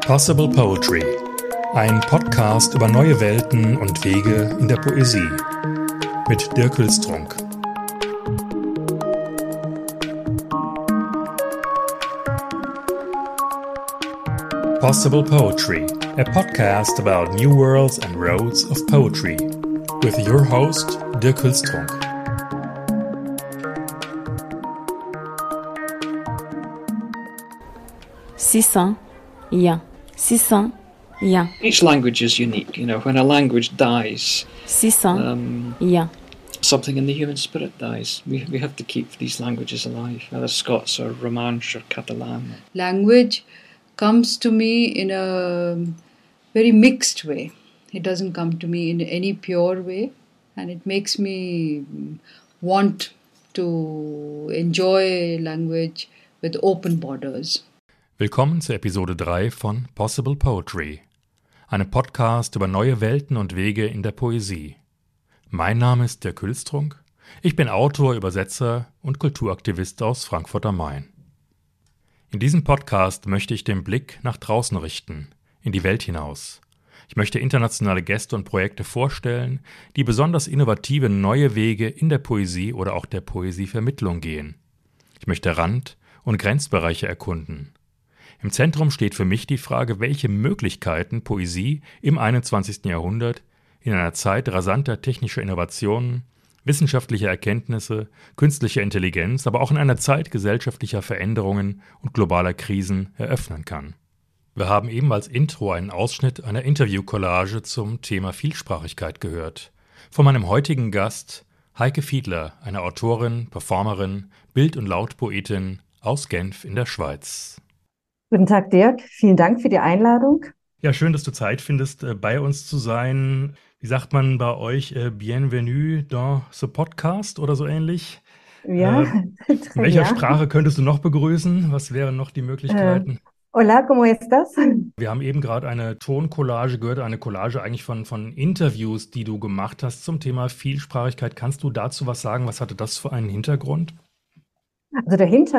Possible Poetry, ein Podcast über neue Welten und Wege in der Poesie mit Dirk Hülstrunk. Possible Poetry, a podcast about new worlds and roads of poetry, with your host Dirk Hülstrunk. Each language is unique. When a language dies, something in the human spirit dies. We have to keep these languages alive, whether Scots or Romansh or Catalan. Language comes to me in a very mixed way. It doesn't come to me in any pure way, and it makes me want to enjoy language with open borders. Willkommen zur Episode 3 von Possible Poetry, einem Podcast über neue Welten und Wege in der Poesie. Mein Name ist Dirk Hülstrunk, ich bin Autor, Übersetzer und Kulturaktivist aus Frankfurt am Main. In diesem Podcast möchte ich den Blick nach draußen richten, in die Welt hinaus. Ich möchte internationale Gäste und Projekte vorstellen, die besonders innovative neue Wege in der Poesie oder auch der Poesievermittlung gehen. Ich möchte Rand- und Grenzbereiche erkunden. Im Zentrum steht für mich die Frage, welche Möglichkeiten Poesie im 21. Jahrhundert in einer Zeit rasanter technischer Innovationen, wissenschaftlicher Erkenntnisse, künstlicher Intelligenz, aber auch in einer Zeit gesellschaftlicher Veränderungen und globaler Krisen eröffnen kann. Wir haben eben als Intro einen Ausschnitt einer Interview-Collage zum Thema Vielsprachigkeit gehört. Von meinem heutigen Gast Heike Fiedler, einer Autorin, Performerin, Bild- und Lautpoetin aus Genf in der Schweiz. Guten Tag, Dirk. Vielen Dank für die Einladung. Ja, schön, dass du Zeit findest, bei uns zu sein. Wie sagt man bei euch? Bienvenue dans ce podcast oder so ähnlich? Ja. In welcher Sprache könntest du noch begrüßen? Was wären noch die Möglichkeiten? Hola, ¿cómo estás? Wir haben eben gerade eine Toncollage gehört, eine Collage eigentlich von Interviews, die du gemacht hast zum Thema Vielsprachigkeit. Kannst du dazu was sagen? Was hatte das für einen Hintergrund? Also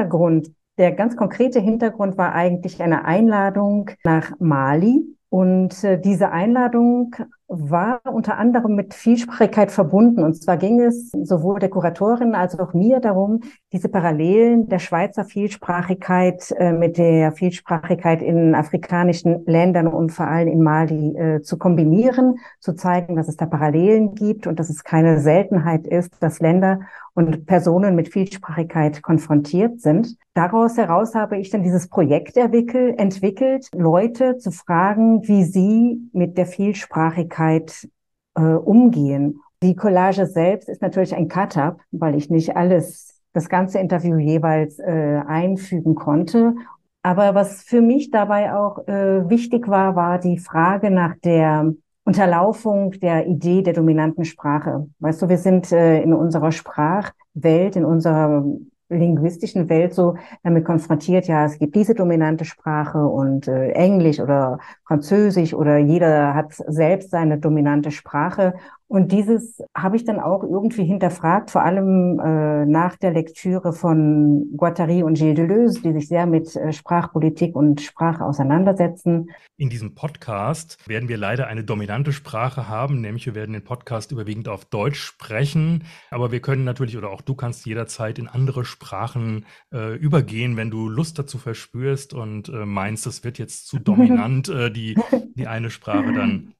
der ganz konkrete Hintergrund war eigentlich eine Einladung nach Mali. Und diese Einladung war unter anderem mit Vielsprachigkeit verbunden. Und zwar ging es sowohl der Kuratorin als auch mir darum, diese Parallelen der Schweizer Vielsprachigkeit mit der Vielsprachigkeit in afrikanischen Ländern und vor allem in Mali zu kombinieren, zu zeigen, dass es da Parallelen gibt und dass es keine Seltenheit ist, dass Länder und Personen mit Vielsprachigkeit konfrontiert sind. Daraus heraus habe ich dann dieses Projekt entwickelt, Leute zu fragen, wie sie mit der Vielsprachigkeit umgehen. Die Collage selbst ist natürlich ein Cut-up, weil ich nicht das ganze Interview jeweils einfügen konnte. Aber was für mich dabei auch wichtig war, war die Frage nach der Unterlaufung der Idee der dominanten Sprache. Weißt du, wir sind in unserer Sprachwelt, in unserer linguistischen Welt so damit konfrontiert, ja, es gibt diese dominante Sprache und Englisch oder Französisch oder jeder hat selbst seine dominante Sprache. Und dieses habe ich dann auch irgendwie hinterfragt, vor allem nach der Lektüre von Guattari und Gilles Deleuze, die sich sehr mit Sprachpolitik und Sprache auseinandersetzen. In diesem Podcast werden wir leider eine dominante Sprache haben, nämlich wir werden den Podcast überwiegend auf Deutsch sprechen, aber wir können natürlich, oder auch du kannst jederzeit in andere Sprachen übergehen, wenn du Lust dazu verspürst und meinst, das wird jetzt zu dominant, die eine Sprache,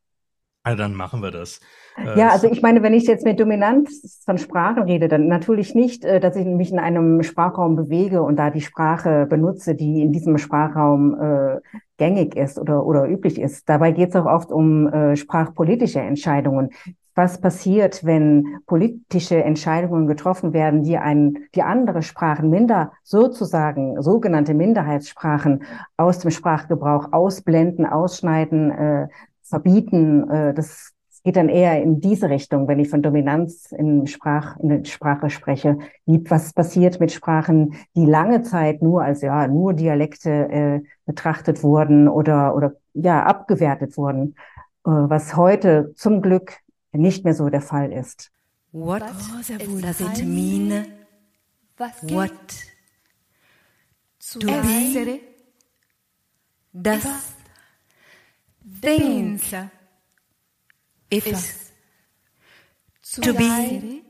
dann machen wir das. Ja, also ich meine, wenn ich jetzt mit Dominanz von Sprachen rede, dann natürlich nicht, dass ich mich in einem Sprachraum bewege und da die Sprache benutze, die in diesem Sprachraum gängig ist oder üblich ist. Dabei geht es auch oft um sprachpolitische Entscheidungen. Was passiert, wenn politische Entscheidungen getroffen werden, die andere Sprachen sogenannte Minderheitssprachen aus dem Sprachgebrauch ausblenden, ausschneiden, verbieten? Das geht dann eher in diese Richtung, wenn ich von Dominanz in der Sprache spreche. Was passiert mit Sprachen, die lange Zeit nur als nur Dialekte betrachtet wurden oder abgewertet wurden, was heute zum Glück nicht mehr so der Fall ist. What does it mean? What to be? Das things, ifs. To be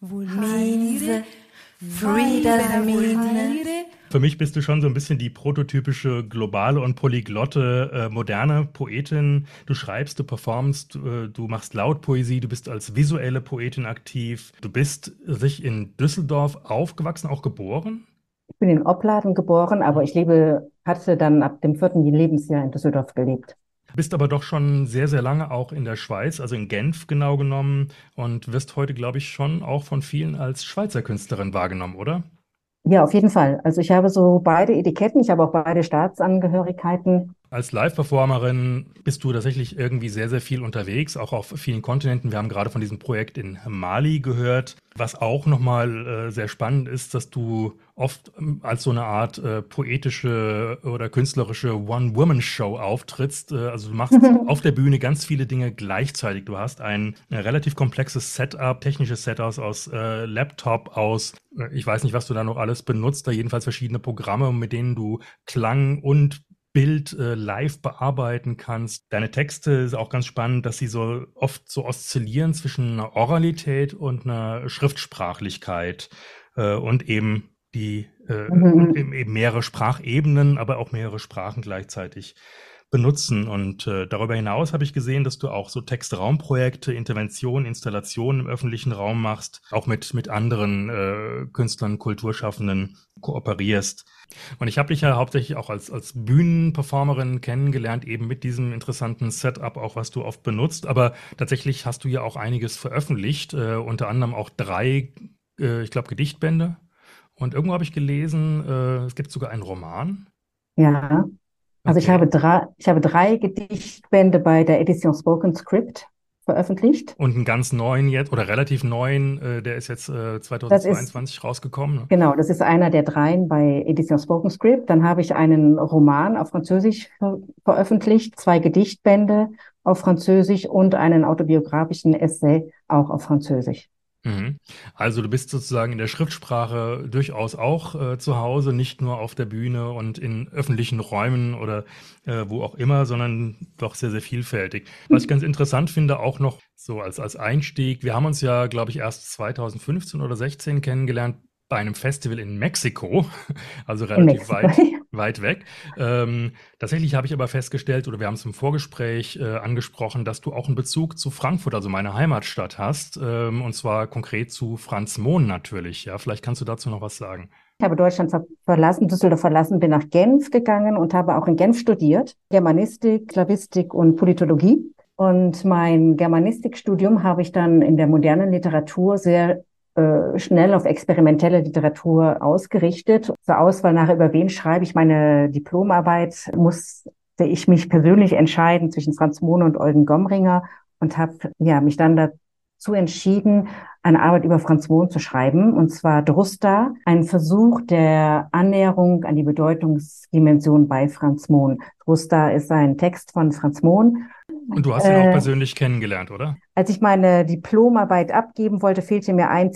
means free doesn't mean. Für mich bist du schon so ein bisschen die prototypische globale und polyglotte moderne Poetin. Du schreibst, du performst, du machst Lautpoesie, du bist als visuelle Poetin aktiv. Du bist sich in Düsseldorf aufgewachsen, auch geboren? Ich bin in Opladen geboren, aber hatte dann ab dem 4. Lebensjahr in Düsseldorf gelebt. Du bist aber doch schon sehr, sehr lange auch in der Schweiz, also in Genf genau genommen, und wirst heute, glaube ich, schon auch von vielen als Schweizer Künstlerin wahrgenommen, oder? Ja, auf jeden Fall. Also ich habe so beide Etiketten, ich habe auch beide Staatsangehörigkeiten. Als Live-Performerin bist du tatsächlich irgendwie sehr, sehr viel unterwegs, auch auf vielen Kontinenten. Wir haben gerade von diesem Projekt in Mali gehört. Was auch nochmal sehr spannend ist, dass du oft als so eine Art poetische oder künstlerische One-Woman-Show auftrittst. Also du machst auf der Bühne ganz viele Dinge gleichzeitig. Du hast ein relativ komplexes Setup, technisches Setup aus Laptop, ich weiß nicht, was du da noch alles benutzt, da jedenfalls verschiedene Programme, mit denen du Klang und Bild live bearbeiten kannst. Deine Texte ist auch ganz spannend, dass sie so oft so oszillieren zwischen einer Oralität und einer Schriftsprachlichkeit und eben und eben mehrere Sprachebenen, aber auch mehrere Sprachen gleichzeitig benutzen. Und darüber hinaus habe ich gesehen, dass du auch so Textraumprojekte, Interventionen, Installationen im öffentlichen Raum machst, auch mit anderen Künstlern, Kulturschaffenden kooperierst. Und ich habe dich ja hauptsächlich auch als Bühnenperformerin kennengelernt, eben mit diesem interessanten Setup, auch was du oft benutzt. Aber tatsächlich hast du ja auch einiges veröffentlicht, unter anderem auch 3, ich glaube, Gedichtbände. Und irgendwo habe ich gelesen, es gibt sogar einen Roman. Ja, also Okay. ich habe 3 Gedichtbände bei der Edition Spoken Script veröffentlicht. Und einen ganz neuen jetzt, oder relativ neuen, der ist jetzt Das ist 2022 rausgekommen. Ne? Genau, das ist einer der 3 bei Edition Spoken Script. Dann habe ich einen Roman auf Französisch veröffentlicht, 2 Gedichtbände auf Französisch und einen autobiografischen Essay auch auf Französisch. Mhm. Also du bist sozusagen in der Schriftsprache durchaus auch zu Hause, nicht nur auf der Bühne und in öffentlichen Räumen oder wo auch immer, sondern doch sehr, sehr vielfältig. Was ich ganz interessant finde, auch noch so als Einstieg, wir haben uns ja, glaube ich, erst 2015 oder 16 kennengelernt bei einem Festival in Mexiko, also In relativ Mexiko. weit weg. Tatsächlich habe ich aber festgestellt, oder wir haben es im Vorgespräch angesprochen, dass du auch einen Bezug zu Frankfurt, also meiner Heimatstadt, hast, und zwar konkret zu Franz Mohn natürlich. Ja, vielleicht kannst du dazu noch was sagen. Ich habe Deutschland verlassen, Düsseldorf verlassen, bin nach Genf gegangen und habe auch in Genf studiert, Germanistik, Slawistik und Politologie. Und mein Germanistikstudium habe ich dann in der modernen Literatur sehr schnell auf experimentelle Literatur ausgerichtet. Zur Auswahl nachher, über wen schreibe ich meine Diplomarbeit, musste ich mich persönlich entscheiden zwischen Franz Mohn und Eugen Gomringer und habe mich dann dazu entschieden, eine Arbeit über Franz Mohn zu schreiben, und zwar Drusta, ein Versuch der Annäherung an die Bedeutungsdimension bei Franz Mohn. Drusta ist ein Text von Franz Mohn. Und du hast ihn auch persönlich kennengelernt, oder? Als ich meine Diplomarbeit abgeben wollte, fehlte mir ein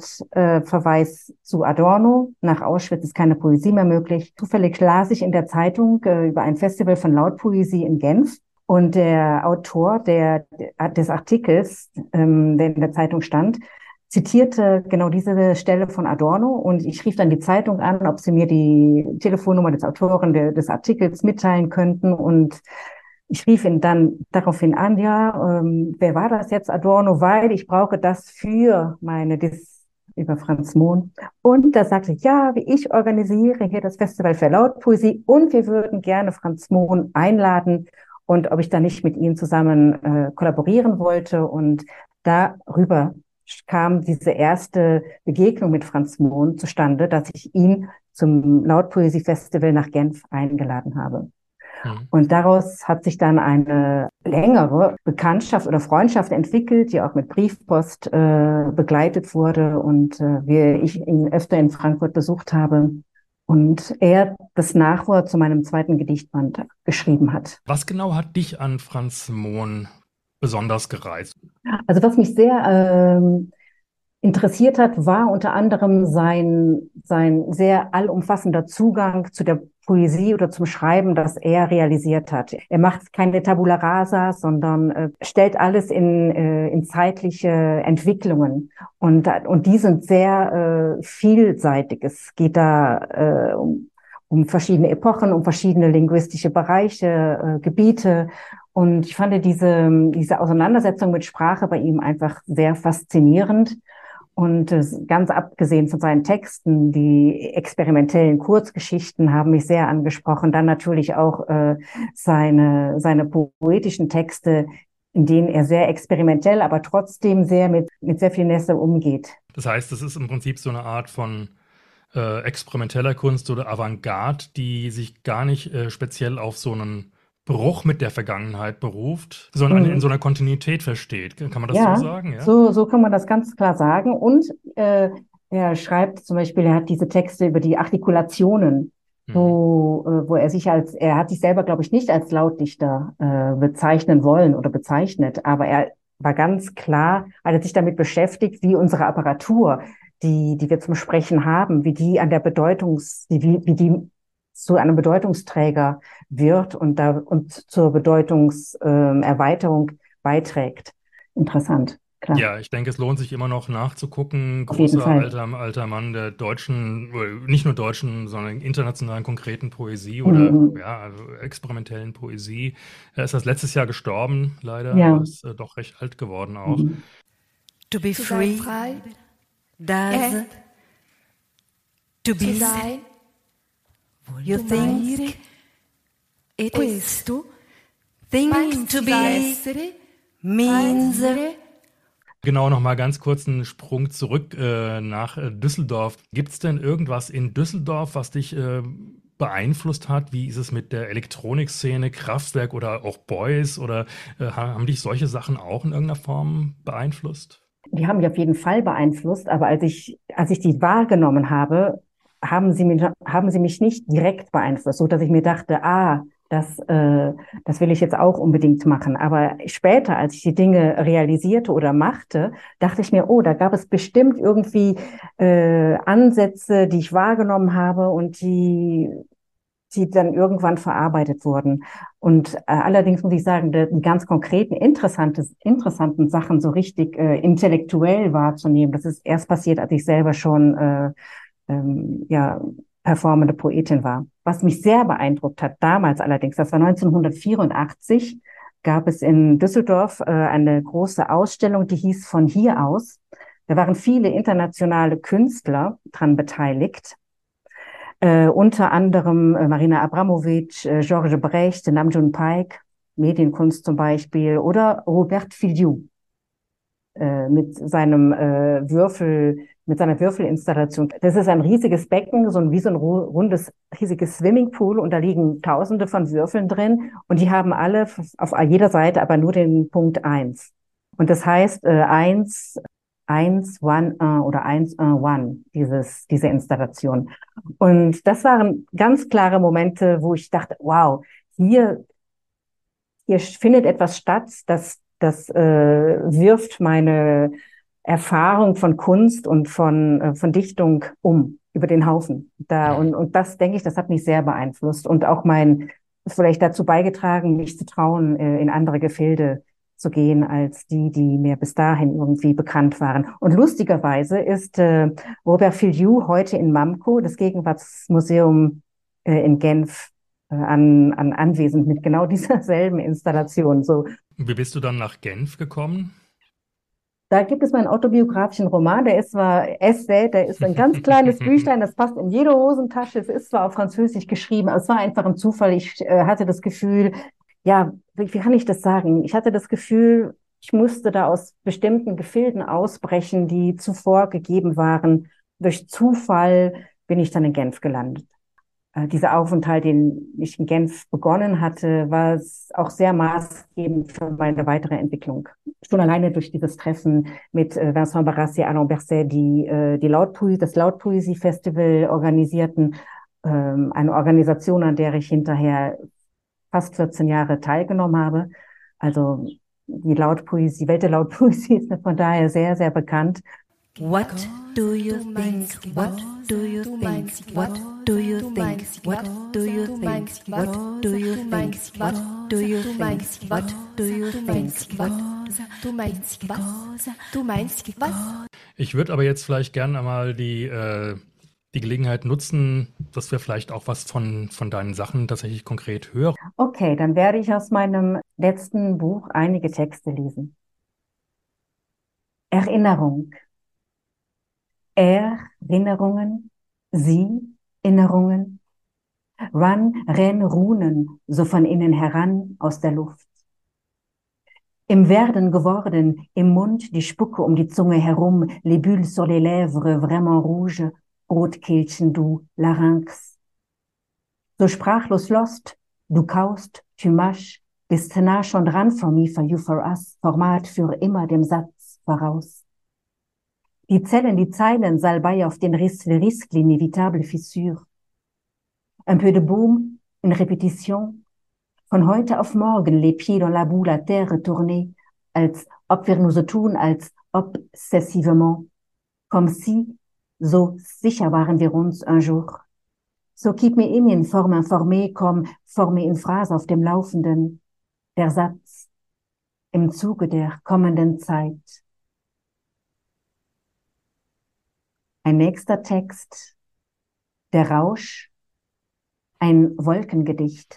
Verweis zu Adorno. Nach Auschwitz ist keine Poesie mehr möglich. Zufällig las ich in der Zeitung über ein Festival von Lautpoesie in Genf. Und der Autor des Artikels, der in der Zeitung stand, zitierte genau diese Stelle von Adorno. Und ich rief dann die Zeitung an, ob sie mir die Telefonnummer des Autoren des Artikels mitteilen könnten. Und ich rief ihn dann daraufhin an, wer war das jetzt, Adorno, weil ich brauche das für meine über Franz Mohn. Und da sagte ich organisiere hier das Festival für Lautpoesie und wir würden gerne Franz Mohn einladen und ob ich da nicht mit ihm zusammen kollaborieren wollte. Und darüber kam diese erste Begegnung mit Franz Mohn zustande, dass ich ihn zum Lautpoesie-Festival nach Genf eingeladen habe. Und daraus hat sich dann eine längere Bekanntschaft oder Freundschaft entwickelt, die auch mit Briefpost begleitet wurde und ich ihn öfter in Frankfurt besucht habe und er das Nachwort zu meinem 2. Gedichtband geschrieben hat. Was genau hat dich an Franz Mohn besonders gereizt? Also was mich sehr interessiert hat, war unter anderem sein sehr allumfassender Zugang zu der Poesie oder zum Schreiben, das er realisiert hat. Er macht keine Tabula rasa, sondern stellt alles in zeitliche Entwicklungen. Und die sind sehr vielseitig. Es geht da um verschiedene Epochen, um verschiedene linguistische Bereiche, Gebiete. Und ich fand diese Auseinandersetzung mit Sprache bei ihm einfach sehr faszinierend. Und ganz abgesehen von seinen Texten, die experimentellen Kurzgeschichten haben mich sehr angesprochen. Dann natürlich auch seine poetischen Texte, in denen er sehr experimentell, aber trotzdem mit sehr viel Nässe umgeht. Das heißt, es ist im Prinzip so eine Art von experimenteller Kunst oder Avantgarde, die sich gar nicht speziell auf so einen Bruch mit der Vergangenheit beruft, sondern in so einer Kontinuität versteht. Kann man das so sagen? Ja, so kann man das ganz klar sagen. Und er schreibt zum Beispiel, er hat diese Texte über die Artikulationen, wo er hat sich selber, glaube ich, nicht als Lautdichter bezeichnen wollen oder bezeichnet, aber er war ganz klar, hat er sich damit beschäftigt, wie unsere Apparatur, die wir zum Sprechen haben, wie die wie die zu einem Bedeutungsträger wird und zur Bedeutungserweiterung beiträgt. Interessant, klar. Ja, ich denke, es lohnt sich immer noch nachzugucken. Auf jeden Großer Fall. alter Mann der deutschen, nicht nur deutschen, sondern internationalen konkreten Poesie oder also experimentellen Poesie. Er ist erst letztes Jahr gestorben, leider, Ja. aber ist doch recht alt geworden auch. To be free does to be Sei you think it is to think to be means Genau, noch mal ganz kurz einen Sprung zurück nach Düsseldorf. Gibt es denn irgendwas in Düsseldorf, was dich beeinflusst hat? Wie ist es mit der Elektronikszene, Kraftwerk oder auch Boys? Oder haben dich solche Sachen auch in irgendeiner Form beeinflusst? Die haben mich auf jeden Fall beeinflusst, aber als ich die wahrgenommen habe, haben sie mich nicht direkt beeinflusst, so dass ich mir dachte, das will ich jetzt auch unbedingt machen. Aber später, als ich die Dinge realisierte oder machte, dachte ich mir, da gab es bestimmt irgendwie Ansätze, die ich wahrgenommen habe und die dann irgendwann verarbeitet wurden. Und allerdings muss ich sagen, die ganz konkreten, interessanten Sachen so richtig intellektuell wahrzunehmen, das ist erst passiert, als ich selber schon performende Poetin war. Was mich sehr beeindruckt hat damals allerdings, das war 1984, gab es in Düsseldorf eine große Ausstellung, die hieß Von hier aus. Da waren viele internationale Künstler dran beteiligt. Unter anderem Marina Abramovic, Georges Brecht, Nam June Paik, Medienkunst zum Beispiel, oder Robert Filiou mit seiner Würfelinstallation. Das ist ein riesiges Becken, wie so ein rundes, riesiges Swimmingpool, und da liegen Tausende von Würfeln drin, und die haben alle auf jeder Seite aber nur den Punkt 1. Und das heißt 1, 1, 1, 1 oder 1, 1, diese Installation. Und das waren ganz klare Momente, wo ich dachte, wow, hier findet etwas statt, das wirft meine Erfahrung von Kunst und von Dichtung über den Haufen. Und das, denke ich, das hat mich sehr beeinflusst und auch vielleicht dazu beigetragen, mich zu trauen, in andere Gefilde zu gehen, als die mir bis dahin irgendwie bekannt waren. Und lustigerweise ist Robert Filiou heute in MAMCO, das Gegenwartsmuseum in Genf, anwesend mit genau dieser selben Installation. So. Wie bist du dann nach Genf gekommen? Da gibt es meinen autobiografischen Roman, der ist zwar Essay, der ist ein ganz kleines Büchlein, das passt in jede Hosentasche, es ist zwar auf Französisch geschrieben, aber es war einfach ein Zufall. Ich hatte das Gefühl, wie kann ich das sagen? Ich hatte das Gefühl, ich musste da aus bestimmten Gefilden ausbrechen, die zuvor gegeben waren. Durch Zufall bin ich dann in Genf gelandet. Dieser Aufenthalt, den ich in Genf begonnen hatte, war auch sehr maßgebend für meine weitere Entwicklung. Schon alleine durch dieses Treffen mit Vincent Barassi, Alain Berset, die das Lautpoesie-Festival organisierten, eine Organisation, an der ich hinterher fast 14 Jahre teilgenommen habe. Also die Welt der Lautpoesie ist mir von daher sehr, sehr bekannt. What do you think? What do you think? What do you think? What do you think? What do you think? What do you think? What do you think? What? Ich würde aber jetzt vielleicht gerne einmal die Gelegenheit nutzen, dass wir vielleicht auch was von deinen Sachen tatsächlich konkret hören. Okay, dann werde ich aus meinem letzten Buch einige Texte lesen. Erinnerung. Erinnerungen, sie, Erinnerungen. Renn, Runen, so von innen heran aus der Luft. Im Werden geworden, im Mund die Spucke um die Zunge herum, les bulles sur les lèvres vraiment rouges, Rotkehlchen, du, Larynx. So sprachlos lost, du kaust, tu mâches, bist nah schon dran for me, for you, for us, Format für immer dem Satz voraus. Die Zellen, die Zeilen, Salbei auf den Riss, le risque, l'inévitable fissure. Un peu de baume, une répétition. Von heute auf morgen, les pieds dans la boue, la terre retournée, als ob wir nur so tun, als obsessivement. Comme si, so sicher waren wir uns un jour. So keep me in forme informée, comme formé in Phrase auf dem Laufenden. Der Satz im Zuge der kommenden Zeit. Ein nächster Text, der Rausch, ein Wolkengedicht.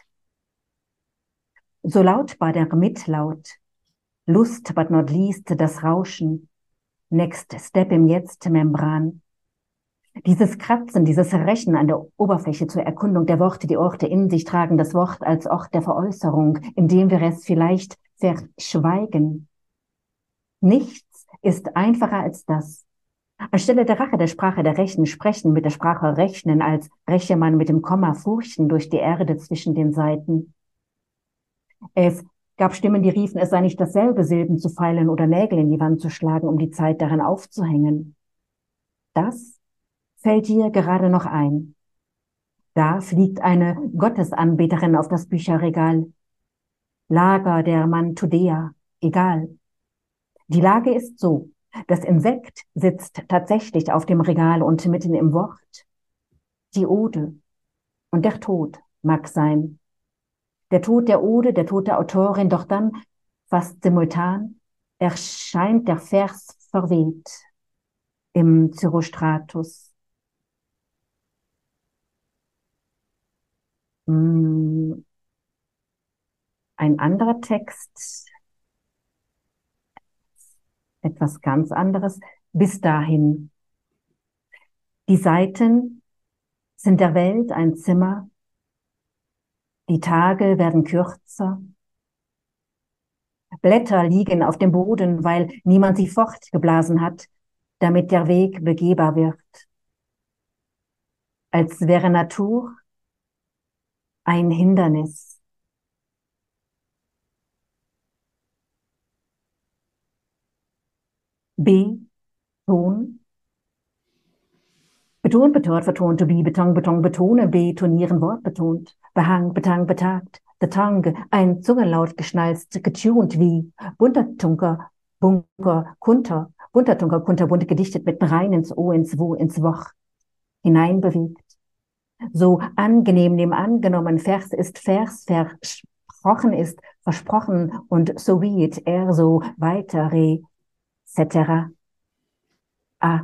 So laut war der Mitlaut, Lust but not least das Rauschen, next step im Jetzt Membran. Dieses Kratzen, dieses Rächen an der Oberfläche zur Erkundung der Worte, die Orte in sich tragen, das Wort als Ort der Veräußerung, in dem wir es vielleicht verschweigen. Nichts ist einfacher als das. Anstelle der Rache der Sprache der Rechen sprechen, mit der Sprache rechnen, als räche man mit dem Komma furchten durch die Erde zwischen den Seiten. Es gab Stimmen, die riefen, es sei nicht dasselbe, Silben zu feilen oder Nägel in die Wand zu schlagen, um die Zeit darin aufzuhängen. Das fällt dir gerade noch ein. Da fliegt eine Gottesanbeterin auf das Bücherregal. Lager der Mantudea, egal. Die Lage ist so. Das Insekt sitzt tatsächlich auf dem Regal und mitten im Wort. Die Ode und der Tod mag sein. Der Tod der Ode, der Tod der Autorin, doch dann, fast simultan, erscheint der Vers verweht im Cyrostratus. Ein anderer Text, etwas ganz anderes, bis dahin. Die Seiten sind der Welt ein Zimmer, die Tage werden kürzer, Blätter liegen auf dem Boden, weil niemand sie fortgeblasen hat, damit der Weg begehbar wird. Als wäre Natur ein Hindernis. B, Ton. Betont, betont, vertont, to be, Beton, Beton, betone, betonieren, Wort betont. Behang, betang, betagt, the tongue, ein Zungenlaut geschnalzt, getuned wie Buntertunker, Bunker, Kunter, Buntertunker, Kunter, bunt gedichtet mit rein ins O, ins Wo, ins Woch, hineinbewegt. So angenehm nebenangenommen, Vers ist Vers, versprochen ist versprochen und so wie it, er so weiter, etc. A.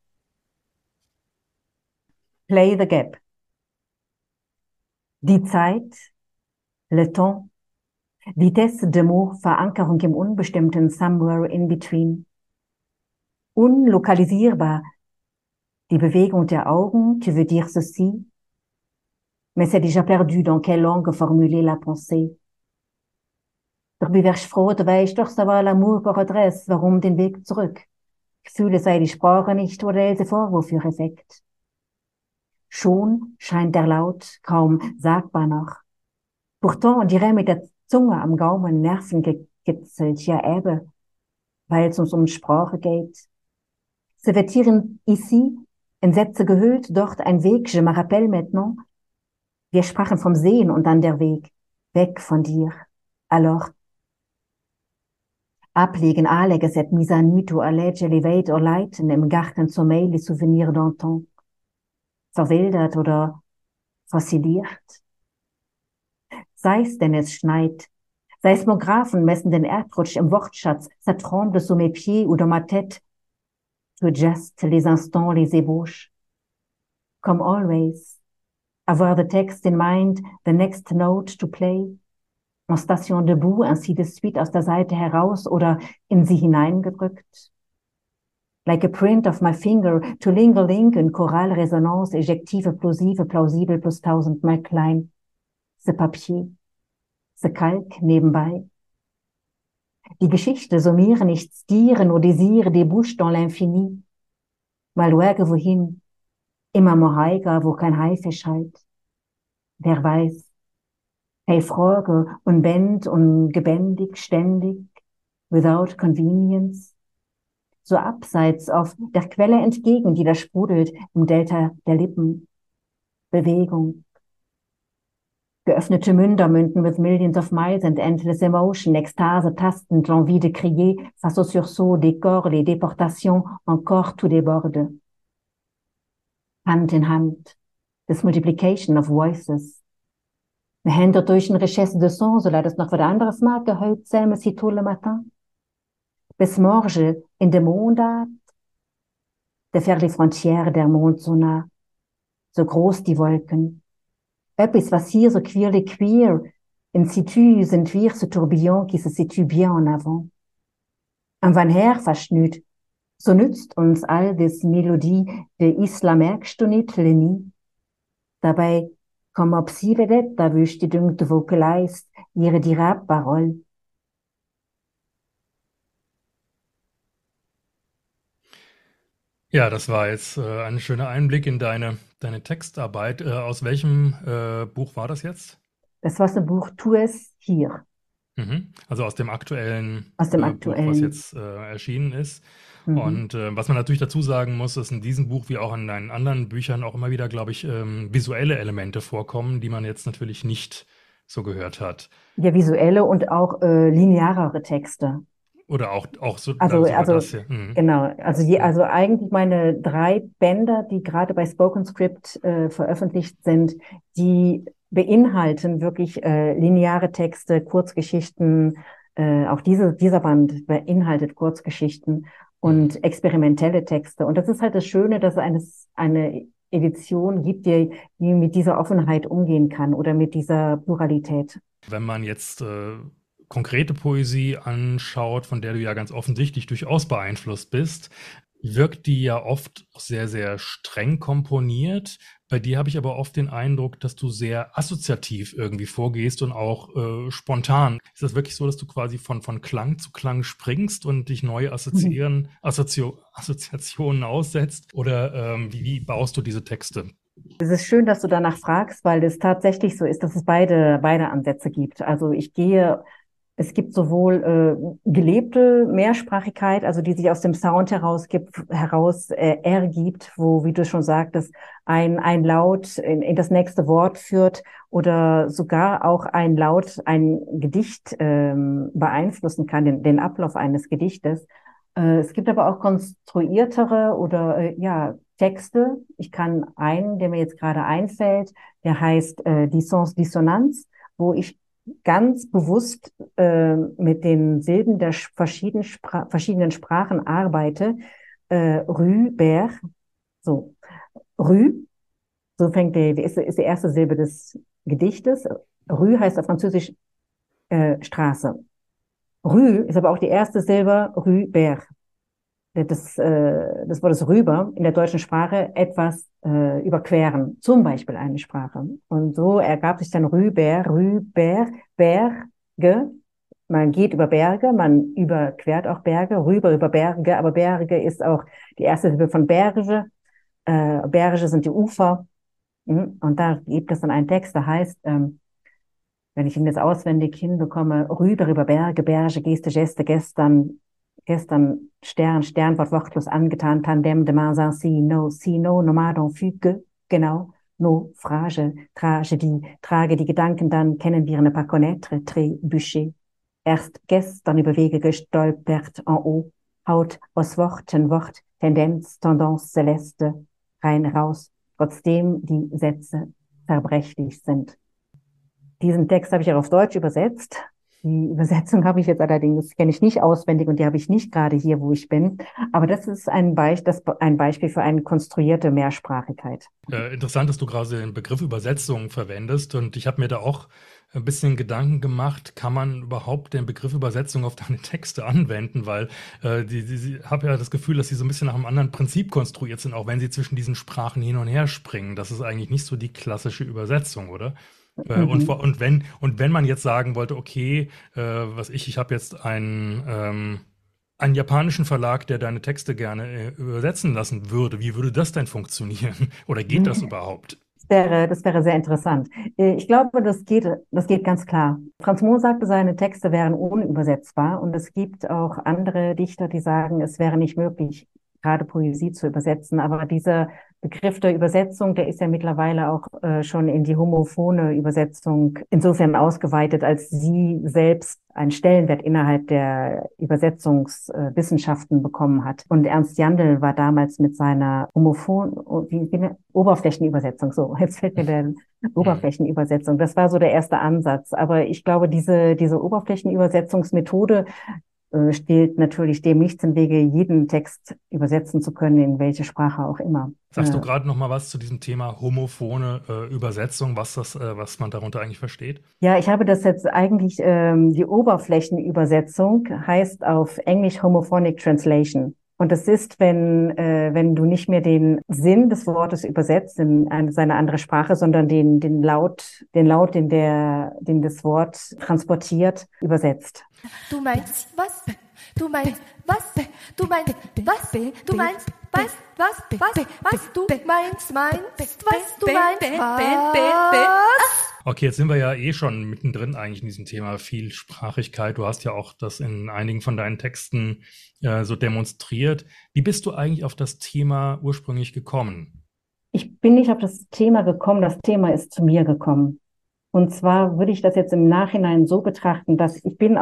Play the gap. Die Zeit, le temps, Vitesse de mot, Verankerung im Unbestimmten, somewhere in between. Unlokalisierbar, die Bewegung der Augen, tu veux dire ceci? Mais c'est déjà perdu, dans quelle langue formuler la pensée? Doch wie wär's froh, du weißt doch, ça va l'amour par adresse, warum den Weg zurück? Gefühle sei die Sprache nicht oder else Vorwurf für Effekt. Schon scheint der Laut kaum sagbar noch. Pourtant, on dirait mit der Zunge am Gaumen Nerven gekitzelt, ja eben, weil es uns um Sprache geht. Se vertieren ici, in Sätze gehüllt, dort ein Weg, je me rappelle maintenant. Wir sprachen vom Sehen und dann der Weg, weg von dir. Alors, Ablegen, anlegen, cette mise à nu, to allege, elevate or leiten, im Garten zur Mail, die Souvenirs d'antan. Verwildert oder fossiliert. Sei es denn es schneit, Seismographen messen den Erdrutsch im Wortschatz, ça tremble sous mes pieds ou dans ma tête, to adjust les instants, les ébauches. Come always, avoir the text in mind, the next note to play, en station debout, ainsi de suite aus der Seite heraus oder in sie hineingedrückt. Like a print of my finger, to linger link, in Choralresonanz, ejective, plosive, plausibel, plus tausendmal klein. Ce papier, ce Kalk nebenbei. Die Geschichte summiere nichts dire, nur Desire débouche dans l'infini. Mal wohin, immer Mohaiga, wo kein Haifisch halt. Wer weiß, hey Frage, unbend und gebändig, ständig, without convenience. So abseits auf der Quelle entgegen, die da sprudelt im Delta der Lippen. Bewegung. Geöffnete Münder münden with millions of miles and endless emotion, Ekstase tastend, l'envie de crier, face au sursaut des corps, les déportations, encore tout déborde. Hand in Hand, this multiplication of voices. Me hängt durch une richesse de son, zodat het nog wat anderes maakt, gehuid samen si tôt le matin. Bis morgen in de mondaat, de faire les frontières der Mond so nah, so groß die Wolken. Etwas, was hier so queer, in situ sind wir ce tourbillon qui se situe bien en avant. Und wanneer verschnüt, so nützt uns all das Melodie de Isla merkst du nicht, Leni. Dabei, comme obsivedet, da wüsst die dünkte vocalized, ihre die Rap-Parole. Ja, das war jetzt ein schöner Einblick in deine Textarbeit. Aus welchem Buch war das jetzt? Das war ein Buch, Tu es hier. Also aus dem aktuellen Buch, was jetzt erschienen ist. Und was man natürlich dazu sagen muss, ist in diesem Buch wie auch in deinen anderen Büchern auch immer wieder, glaube ich, visuelle Elemente vorkommen, die man jetzt natürlich nicht so gehört hat. Ja, visuelle und auch linearere Texte. Oder auch so also das hier. Genau, also eigentlich meine 3 Bänder, die gerade bei Spoken Script veröffentlicht sind, die beinhalten wirklich lineare Texte, Kurzgeschichten, auch dieser Band beinhaltet Kurzgeschichten und experimentelle Texte. Und das ist halt das Schöne, dass es eine Edition gibt, die mit dieser Offenheit umgehen kann oder mit dieser Pluralität. Wenn man jetzt konkrete Poesie anschaut, von der du ja ganz offensichtlich durchaus beeinflusst bist, wirkt die ja oft sehr, sehr streng komponiert. Bei dir habe ich aber oft den Eindruck, dass du sehr assoziativ irgendwie vorgehst und auch spontan. Ist das wirklich so, dass du quasi von Klang zu Klang springst und dich neue Assoziationen aussetzt? Oder wie baust du diese Texte? Es ist schön, dass du danach fragst, weil es tatsächlich so ist, dass es beide Ansätze gibt. Also es gibt sowohl gelebte Mehrsprachigkeit, also die sich aus dem Sound heraus ergibt, wo, wie du schon sagtest, ein Laut in das nächste Wort führt oder sogar auch ein Laut ein Gedicht beeinflussen kann, den Ablauf eines Gedichtes. Es gibt aber auch konstruiertere oder Texte. Ich kann einen, der mir jetzt gerade einfällt, der heißt Dissonance, wo ich ganz bewusst mit den Silben der verschiedenen Sprachen arbeite. Rue, Ber, so. Rue, so ist die erste Silbe des Gedichtes. Rue heißt auf Französisch Straße. Rue ist aber auch die erste Silbe, Rue, Ber. Das Wort ist rüber, in der deutschen Sprache etwas überqueren, zum Beispiel eine Sprache. Und so ergab sich dann Rüber, Berge. Man geht über Berge, man überquert auch Berge, rüber über Berge, aber Berge ist auch die erste Silbe von Berge. Berge sind die Ufer. Und da gibt es dann einen Text, der heißt, wenn ich ihn jetzt auswendig hinbekomme, rüber über Berge, Geste, gestern Stern, wortlos angetan, Tandem de mains ainsi, no, nomade en fugue, genau, Naufrage, Tragedie, trage die Gedanken, dann kennen wir ne pas connaître, trébucher. erst gestern über Wege gestolpert en haut, haut aus Worten Wort, Tendenz, Tendance, Celeste, rein raus, trotzdem die Sätze zerbrechlich sind. Diesen Text habe ich auch auf Deutsch übersetzt. Die Übersetzung habe ich jetzt allerdings, kenne ich nicht auswendig und die habe ich nicht gerade hier, wo ich bin. Aber das ist ein Beispiel für eine konstruierte Mehrsprachigkeit. Interessant, dass du gerade den Begriff Übersetzung verwendest und ich habe mir da auch ein bisschen Gedanken gemacht, kann man überhaupt den Begriff Übersetzung auf deine Texte anwenden, weil ich habe ja das Gefühl, dass sie so ein bisschen nach einem anderen Prinzip konstruiert sind, auch wenn sie zwischen diesen Sprachen hin und her springen. Das ist eigentlich nicht so die klassische Übersetzung, oder? Und wenn man jetzt sagen wollte, okay, ich habe jetzt einen japanischen Verlag, der deine Texte gerne übersetzen lassen würde, wie würde das denn funktionieren? Oder geht das überhaupt? Das wäre sehr interessant. Ich glaube, das geht ganz klar. Franz Mohr sagte, seine Texte wären unübersetzbar und es gibt auch andere Dichter, die sagen, es wäre nicht möglich, gerade Poesie zu übersetzen. Aber dieser Begriff der Übersetzung, der ist ja mittlerweile auch schon in die homophone Übersetzung insofern ausgeweitet, als sie selbst einen Stellenwert innerhalb der Übersetzungswissenschaften bekommen hat. Und Ernst Jandl war damals mit seiner Oberflächenübersetzung, so, jetzt fällt mir der Oberflächenübersetzung, das war so der erste Ansatz. Aber ich glaube, diese Oberflächenübersetzungsmethode steht natürlich dem nichts im Wege, jeden Text übersetzen zu können, in welche Sprache auch immer. Sagst du gerade noch mal was zu diesem Thema homophone Übersetzung, was man darunter eigentlich versteht? Ja, ich habe das jetzt eigentlich, die Oberflächenübersetzung heißt auf Englisch Homophonic Translation. Und das ist, wenn du nicht mehr den Sinn des Wortes übersetzt in seine andere Sprache, sondern den Laut, den das Wort transportiert, übersetzt. Du meinst was? Du meinst was? Du meinst was? Du meinst was? Was du meinst, was du meinst, was? Okay, jetzt sind wir ja schon mittendrin eigentlich in diesem Thema Vielsprachigkeit. Du hast ja auch das in einigen von deinen Texten so demonstriert. Wie bist du eigentlich auf das Thema ursprünglich gekommen? Ich bin nicht auf das Thema gekommen, das Thema ist zu mir gekommen. Und zwar würde ich das jetzt im Nachhinein so betrachten, dass ich bin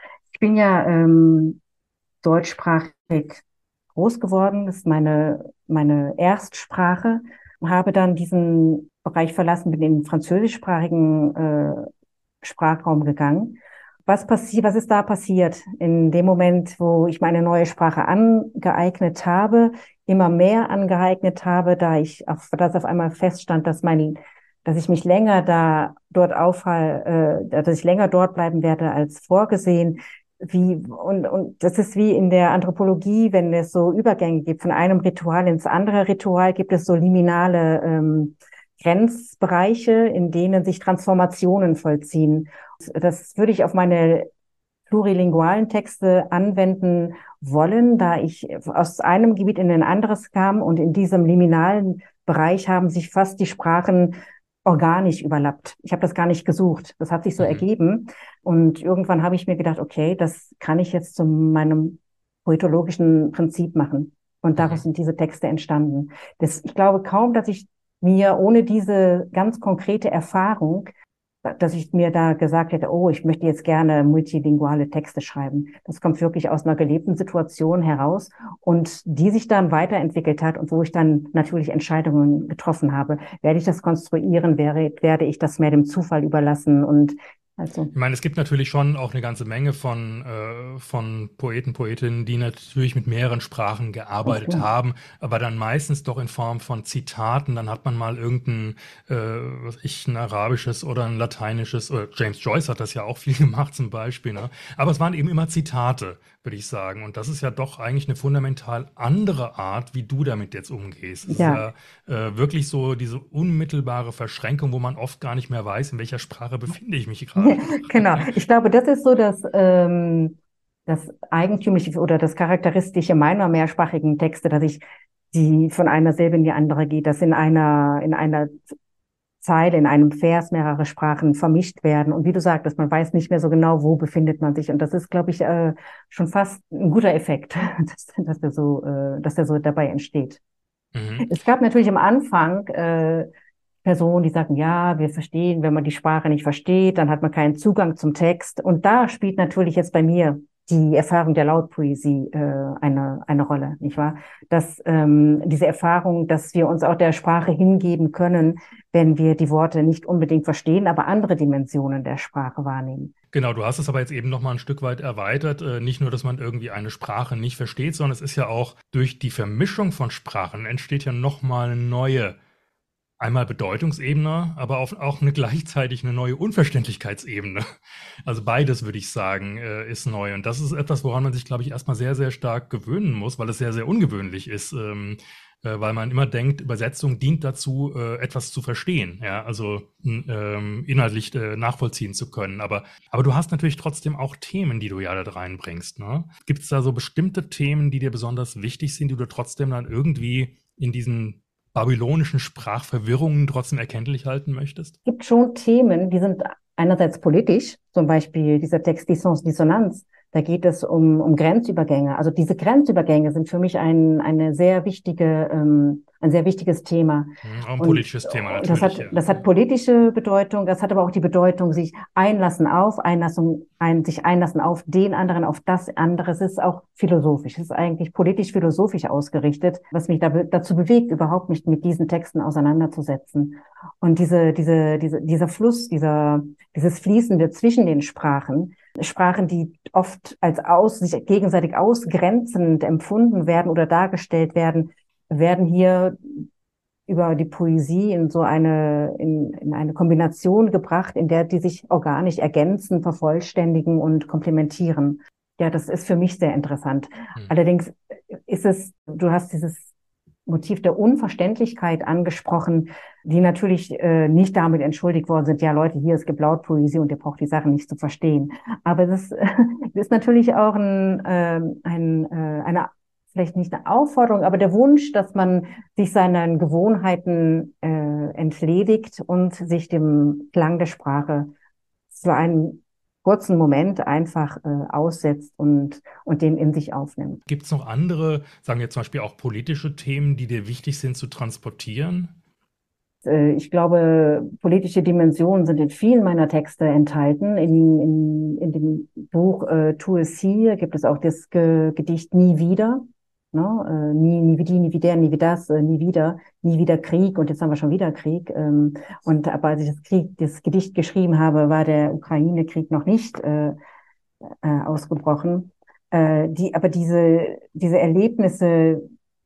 ja deutschsprachig groß geworden, das ist meine Erstsprache, habe dann diesen Bereich verlassen, bin in den französischsprachigen Sprachraum gegangen. Was ist da passiert in dem Moment, wo ich meine neue Sprache angeeignet habe, immer mehr angeeignet habe, dass auf einmal feststand, dass ich mich länger dass ich länger dort bleiben werde als vorgesehen. Und das ist wie in der Anthropologie, wenn es so Übergänge gibt von einem Ritual ins andere Ritual, gibt es so liminale Grenzbereiche, in denen sich Transformationen vollziehen. Das würde ich auf meine plurilingualen Texte anwenden wollen, da ich aus einem Gebiet in ein anderes kam und in diesem liminalen Bereich haben sich fast die Sprachen organisch überlappt. Ich habe das gar nicht gesucht. Das hat sich so ergeben. Und irgendwann habe ich mir gedacht, okay, das kann ich jetzt zu meinem poetologischen Prinzip machen. Und daraus sind diese Texte entstanden. Ich glaube kaum, dass ich mir ohne diese ganz konkrete Erfahrung, dass ich mir da gesagt hätte, oh, ich möchte jetzt gerne multilinguale Texte schreiben. Das kommt wirklich aus einer gelebten Situation heraus und die sich dann weiterentwickelt hat und wo ich dann natürlich Entscheidungen getroffen habe. Werde ich das konstruieren, werde ich das mehr dem Zufall überlassen und also. Ich meine, es gibt natürlich schon auch eine ganze Menge von Poeten, Poetinnen, die natürlich mit mehreren Sprachen gearbeitet haben, aber dann meistens doch in Form von Zitaten. Dann hat man mal ein arabisches oder ein lateinisches, oder James Joyce hat das ja auch viel gemacht zum Beispiel, ne? Aber es waren eben immer Zitate, würde ich sagen. Und das ist ja doch eigentlich eine fundamental andere Art, wie du damit jetzt umgehst. Es ist ja wirklich so diese unmittelbare Verschränkung, wo man oft gar nicht mehr weiß, in welcher Sprache befinde ich mich gerade. Genau. Ich glaube, das ist so das Eigentümliche oder das Charakteristische meiner mehrsprachigen Texte, dass die von einer Silbe in die andere geht, dass in einer Zeile, in einem Vers mehrere Sprachen vermischt werden. Und wie du sagtest, man weiß nicht mehr so genau, wo befindet man sich. Und das ist, glaube ich, schon fast ein guter Effekt, dass der so dabei entsteht. Es gab natürlich am Anfang Personen, die sagen, ja, wir verstehen, wenn man die Sprache nicht versteht, dann hat man keinen Zugang zum Text. Und da spielt natürlich jetzt bei mir die Erfahrung der Lautpoesie eine Rolle, nicht wahr? Dass diese Erfahrung, dass wir uns auch der Sprache hingeben können, wenn wir die Worte nicht unbedingt verstehen, aber andere Dimensionen der Sprache wahrnehmen. Genau, du hast es aber jetzt eben noch mal ein Stück weit erweitert. Nicht nur, dass man irgendwie eine Sprache nicht versteht, sondern es ist ja auch durch die Vermischung von Sprachen entsteht ja noch mal eine neue, einmal Bedeutungsebene, aber auch gleichzeitig eine neue Unverständlichkeitsebene. Also beides, würde ich sagen, ist neu. Und das ist etwas, woran man sich, glaube ich, erstmal sehr, sehr stark gewöhnen muss, weil es sehr, sehr ungewöhnlich ist, weil man immer denkt, Übersetzung dient dazu, etwas zu verstehen, ja, also inhaltlich nachvollziehen zu können. Aber du hast natürlich trotzdem auch Themen, die du ja da reinbringst, ne? Gibt es da so bestimmte Themen, die dir besonders wichtig sind, die du trotzdem dann irgendwie in diesen babylonischen Sprachverwirrungen trotzdem erkenntlich halten möchtest? Es gibt schon Themen, die sind einerseits politisch, zum Beispiel dieser Text Dissonance, Dissonanz, da geht es um Grenzübergänge. Also diese Grenzübergänge sind für mich ein sehr wichtiges Thema. Auch ein politisches Thema natürlich. Das hat politische Bedeutung, das hat aber auch die Bedeutung, sich einlassen auf den anderen, auf das andere. Es ist auch philosophisch, es ist eigentlich politisch-philosophisch ausgerichtet, was mich dazu bewegt, überhaupt nicht mit diesen Texten auseinanderzusetzen. Und dieser Fluss, dieses Fließende zwischen den Sprachen, die oft als sich gegenseitig ausgrenzend empfunden werden oder dargestellt werden, werden hier über die Poesie in eine Kombination gebracht, in der die sich organisch ergänzen, vervollständigen und komplementieren. Ja, das ist für mich sehr interessant. Allerdings du hast dieses Motiv der Unverständlichkeit angesprochen, die natürlich nicht damit entschuldigt worden sind, ja Leute, hier, es gibt Lautpoesie und ihr braucht die Sachen nicht zu verstehen. Aber das ist natürlich auch eine vielleicht nicht eine Aufforderung, aber der Wunsch, dass man sich seinen Gewohnheiten entledigt und sich dem Klang der Sprache für einen kurzen Moment einfach aussetzt und den in sich aufnimmt. Gibt es noch andere, sagen wir zum Beispiel auch politische Themen, die dir wichtig sind zu transportieren? Ich glaube, politische Dimensionen sind in vielen meiner Texte enthalten. In dem Buch Tu es hier gibt es auch das Gedicht Nie wieder. Ne? Nie wie die, nie wie der, nie wie das, nie wieder Krieg. Und jetzt haben wir schon wieder Krieg. Aber als ich das Gedicht geschrieben habe, war der Ukraine-Krieg noch nicht ausgebrochen. Aber diese Erlebnisse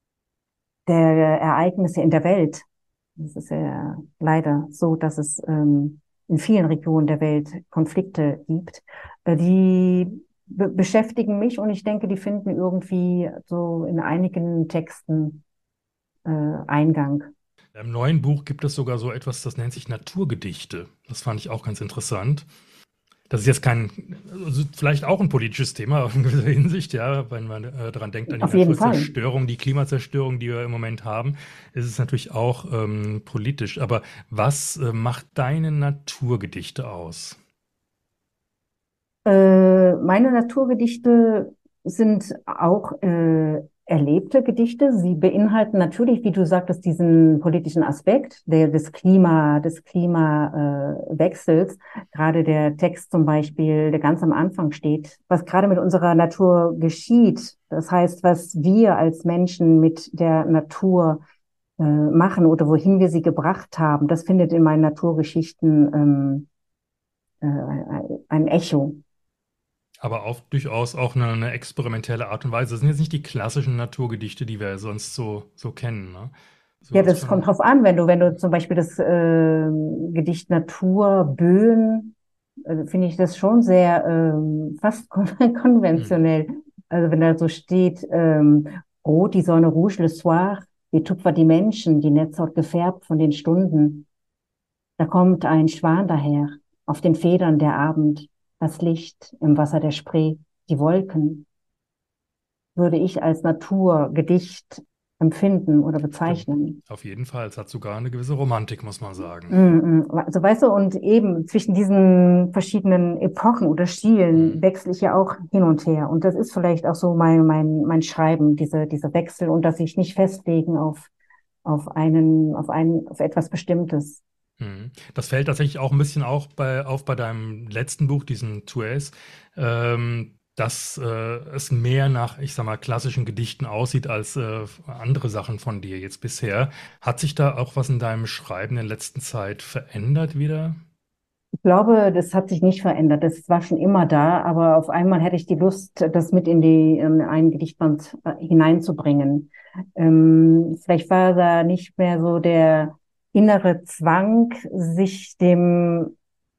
der Ereignisse in der Welt, es ist ja leider so, dass es in vielen Regionen der Welt Konflikte gibt, die beschäftigen mich und ich denke, die finden irgendwie so in einigen Texten Eingang. Im neuen Buch gibt es sogar so etwas, das nennt sich Naturgedichte. Das fand ich auch ganz interessant. Das ist jetzt also vielleicht auch ein politisches Thema in gewisser Hinsicht, ja, wenn man daran denkt, an die Naturzerstörung, die Klimazerstörung, die wir im Moment haben, ist es natürlich auch politisch. Aber was macht deine Naturgedichte aus? Meine Naturgedichte sind auch erlebte Gedichte. Sie beinhalten natürlich, wie du sagtest, diesen politischen Aspekt des Klimawechsels. Gerade der Text zum Beispiel, der ganz am Anfang steht, was gerade mit unserer Natur geschieht. Das heißt, was wir als Menschen mit der Natur machen oder wohin wir sie gebracht haben, das findet in meinen Naturgeschichten ein Echo. Aber durchaus auch eine experimentelle Art und Weise. Das sind jetzt nicht die klassischen Naturgedichte, die wir sonst so kennen, ne? Ja, das kommt drauf an, wenn du zum Beispiel das Gedicht Natur, Böen, finde ich das schon sehr fast konventionell. Also wenn da so steht, rot die Sonne rouge le soir, die Tupfer die Menschen, die Netzhaut gefärbt von den Stunden. Da kommt ein Schwan daher, auf den Federn der Abend. Das Licht im Wasser der Spree, die Wolken, würde ich als Naturgedicht empfinden oder bezeichnen. Auf jeden Fall. Es hat sogar eine gewisse Romantik, muss man sagen. Also weißt du, und eben zwischen diesen verschiedenen Epochen oder Stilen wechsle ich ja auch hin und her. Und das ist vielleicht auch so mein Schreiben, diese Wechsel und dass ich nicht festlegen auf auf etwas Bestimmtes. Das fällt tatsächlich auch ein bisschen auf bei deinem letzten Buch, diesen Tues, dass es mehr nach, ich sag mal, klassischen Gedichten aussieht als andere Sachen von dir jetzt bisher. Hat sich da auch was in deinem Schreiben in der letzten Zeit verändert wieder? Ich glaube, das hat sich nicht verändert. Das war schon immer da, aber auf einmal hätte ich die Lust, das mit in einen Gedichtband hineinzubringen. Vielleicht war da nicht mehr so der innere Zwang, sich dem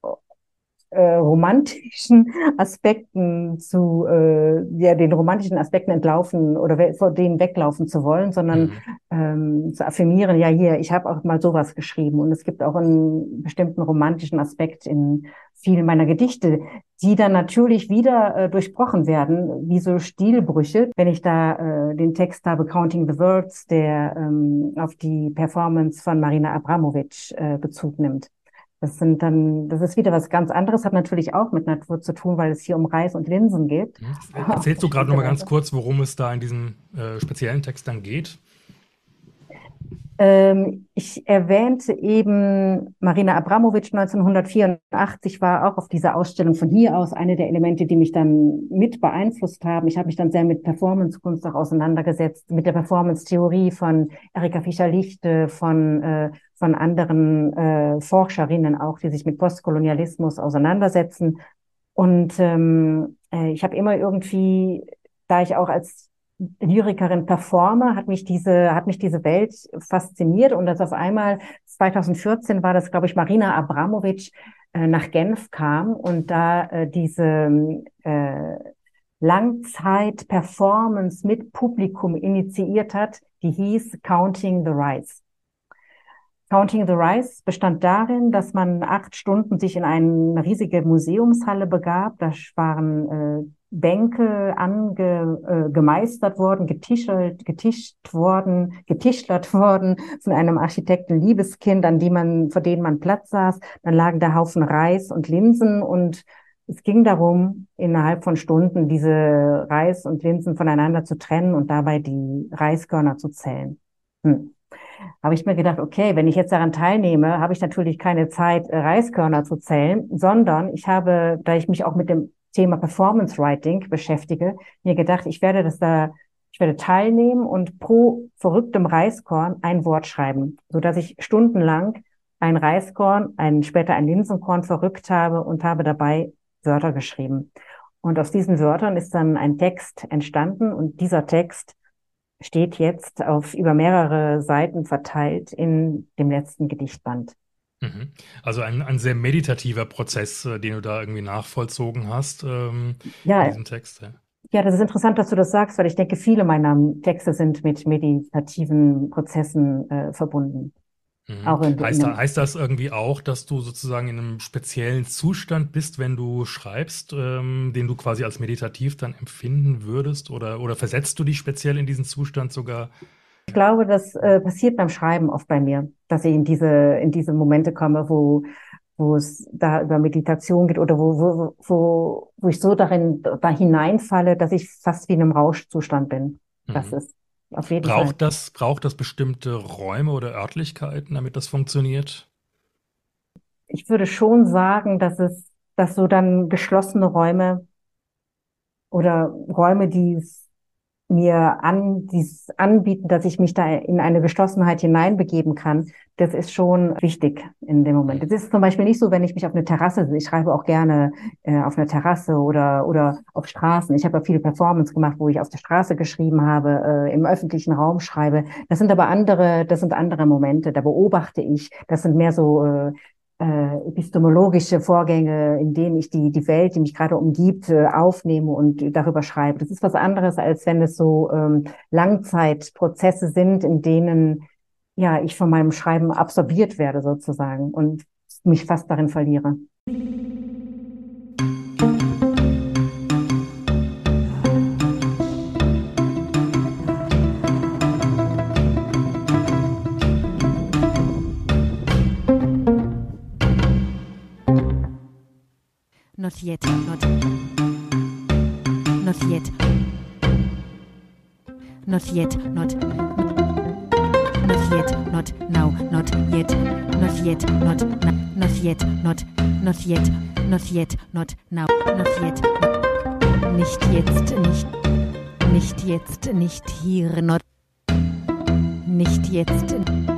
romantischen Aspekten den romantischen Aspekten entlaufen oder vor denen weglaufen zu wollen, sondern zu affirmieren, ja hier, ich habe auch mal sowas geschrieben und es gibt auch einen bestimmten romantischen Aspekt in vielen meiner Gedichte, die dann natürlich wieder durchbrochen werden, wie so Stilbrüche. Wenn ich da den Text habe, Counting the Words, der auf die Performance von Marina Abramovic Bezug nimmt. Das ist wieder was ganz anderes, hat natürlich auch mit Natur zu tun, weil es hier um Reis und Linsen geht. Erzählst du gerade noch mal ganz kurz, worum es da in diesem speziellen Text dann geht? Ich erwähnte eben, Marina Abramovic 1984 war auch auf dieser Ausstellung von hier aus eine der Elemente, die mich dann mit beeinflusst haben. Ich habe mich dann sehr mit Performancekunst auch auseinandergesetzt, mit der Performance-Theorie von Erika Fischer-Lichte, von anderen Forscherinnen auch, die sich mit Postkolonialismus auseinandersetzen. Und ich habe immer irgendwie, da ich auch als Lyrikerin performe, hat mich diese Welt fasziniert und das auf einmal 2014 war das, glaube ich, Marina Abramovic nach Genf kam und da diese Langzeit-Performance mit Publikum initiiert hat, die hieß Counting the Rice. Counting the Rice bestand darin, dass man 8 Stunden sich in eine riesige Museumshalle begab. Da waren Bänke gemeistert worden, getischtert worden von einem Architekten Liebeskind, vor denen man Platz saß. Dann lagen da Haufen Reis und Linsen und es ging darum, innerhalb von Stunden diese Reis und Linsen voneinander zu trennen und dabei die Reiskörner zu zählen. Habe ich mir gedacht, okay, wenn ich jetzt daran teilnehme, habe ich natürlich keine Zeit, Reiskörner zu zählen, sondern da ich mich auch mit dem Thema Performance Writing beschäftige, mir gedacht, ich werde teilnehmen und pro verrücktem Reiskorn ein Wort schreiben, so dass ich stundenlang ein Reiskorn, später ein Linsenkorn verrückt habe und habe dabei Wörter geschrieben. Und aus diesen Wörtern ist dann ein Text entstanden und dieser Text steht jetzt über mehrere Seiten verteilt in dem letzten Gedichtband. Also ein sehr meditativer Prozess, den du da irgendwie nachvollzogen hast in diesem Text. Ja, das ist interessant, dass du das sagst, weil ich denke, viele meiner Texte sind mit meditativen Prozessen verbunden. Auch heißt das irgendwie auch, dass du sozusagen in einem speziellen Zustand bist, wenn du schreibst, den du quasi als meditativ dann empfinden würdest? Oder versetzt du dich speziell in diesen Zustand sogar? Ich glaube, das passiert beim Schreiben oft bei mir, dass ich in diese Momente komme, wo es da über Meditation geht oder wo ich so da hineinfalle, dass ich fast wie in einem Rauschzustand bin. Das ist auf jeden Fall. Braucht das bestimmte Räume oder Örtlichkeiten, damit das funktioniert? Ich würde schon sagen, dass so dann geschlossene Räume oder Räume, die es mir anbieten, dass ich mich da in eine Geschlossenheit hineinbegeben kann, das ist schon wichtig in dem Moment. Das ist zum Beispiel nicht so, wenn ich mich auf eine Terrasse setze. Ich schreibe auch gerne auf einer Terrasse oder auf Straßen. Ich habe ja viele Performances gemacht, wo ich auf der Straße geschrieben habe, im öffentlichen Raum schreibe. Das sind andere Momente. Da beobachte ich. Das sind mehr so epistemologische Vorgänge, in denen ich die Welt, die mich gerade umgibt, aufnehme und darüber schreibe. Das ist was anderes, als wenn es so Langzeitprozesse sind, in denen ich von meinem Schreiben absorbiert werde sozusagen und mich fast darin verliere. Not yet, not yet, not yet, not yet, not now, not yet, not yet, not not yet, not yet, not yet, not now, not yet, nicht jetzt, nicht jetzt, nicht hier, not nicht jetzt.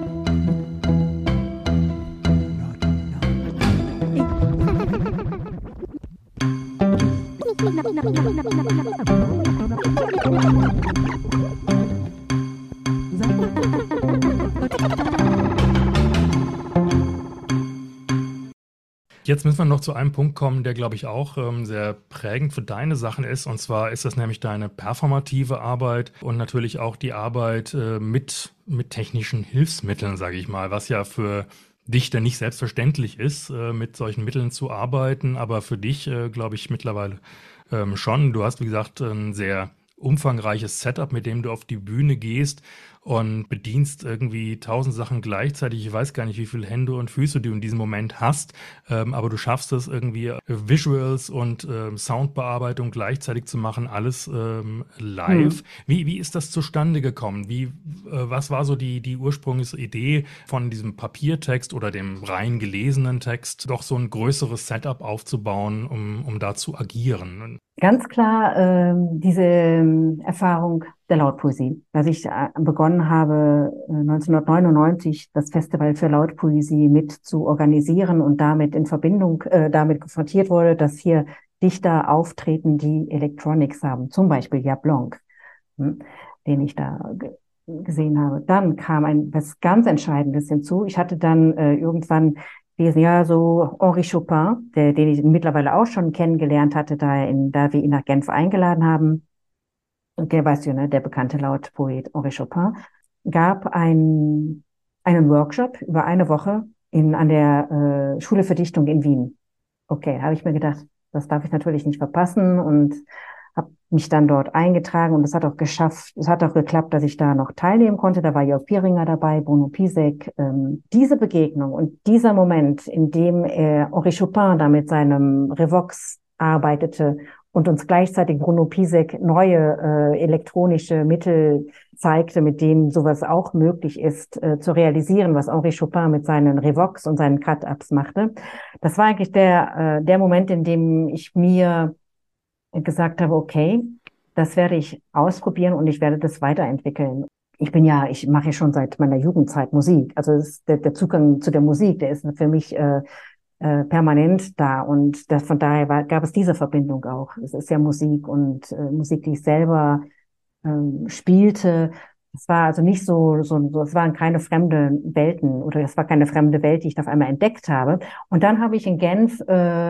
Jetzt müssen wir noch zu einem Punkt kommen, der, glaube ich, auch sehr prägend für deine Sachen ist. Und zwar ist das nämlich deine performative Arbeit und natürlich auch die Arbeit mit technischen Hilfsmitteln, sage ich mal, was ja für Dichter nicht selbstverständlich ist, mit solchen Mitteln zu arbeiten, aber für dich, glaube ich, mittlerweile schon. Du hast, wie gesagt, ein sehr umfangreiches Setup, mit dem du auf die Bühne gehst und bedienst irgendwie 1000 Sachen gleichzeitig. Ich weiß gar nicht, wie viele Hände und Füße du in diesem Moment hast, aber du schaffst es irgendwie Visuals und Soundbearbeitung gleichzeitig zu machen, alles live. Wie ist das zustande gekommen? Was war so die ursprüngliche Idee von diesem Papiertext oder dem rein gelesenen Text, doch so ein größeres Setup aufzubauen, um da zu agieren? Ganz klar diese Erfahrung der Lautpoesie. Als ich begonnen habe, 1999 das Festival für Lautpoesie mit zu organisieren und damit in Verbindung, damit konfrontiert wurde, dass hier Dichter auftreten, die Electronics haben, zum Beispiel Jaap Lonk, den ich da gesehen habe. Dann kam was ganz Entscheidendes hinzu. Ich hatte dann irgendwann ja, so Henri Chopin, den ich mittlerweile auch schon kennengelernt hatte, da wir ihn nach Genf eingeladen haben. Und der, weißt du, ne, der bekannte Lautpoet Henri Chopin, gab einen Workshop über eine Woche an der Schule für Dichtung in Wien. Okay, habe ich mir gedacht, das darf ich natürlich nicht verpassen und habe mich dann dort eingetragen und es hat auch geklappt, dass ich da noch teilnehmen konnte. Da war Jörg Pieringer dabei, Bruno Pisek. Diese Begegnung und dieser Moment, in dem Henri Chopin da mit seinem Revox arbeitete und uns gleichzeitig Bruno Pisek neue elektronische Mittel zeigte, mit denen sowas auch möglich ist, zu realisieren, was Henri Chopin mit seinen Revox und seinen Cut-Ups machte. Das war eigentlich der Moment, in dem ich mir gesagt habe, okay, das werde ich ausprobieren und ich werde das weiterentwickeln. Ich mache ja schon seit meiner Jugendzeit Musik. Also der Zugang zu der Musik, der ist für mich permanent da und von daher gab es diese Verbindung auch. Es ist ja Musik und Musik, die ich selber spielte. Es war also nicht es waren keine fremde Welten oder es war keine fremde Welt, die ich auf einmal entdeckt habe. Und dann habe ich in Genf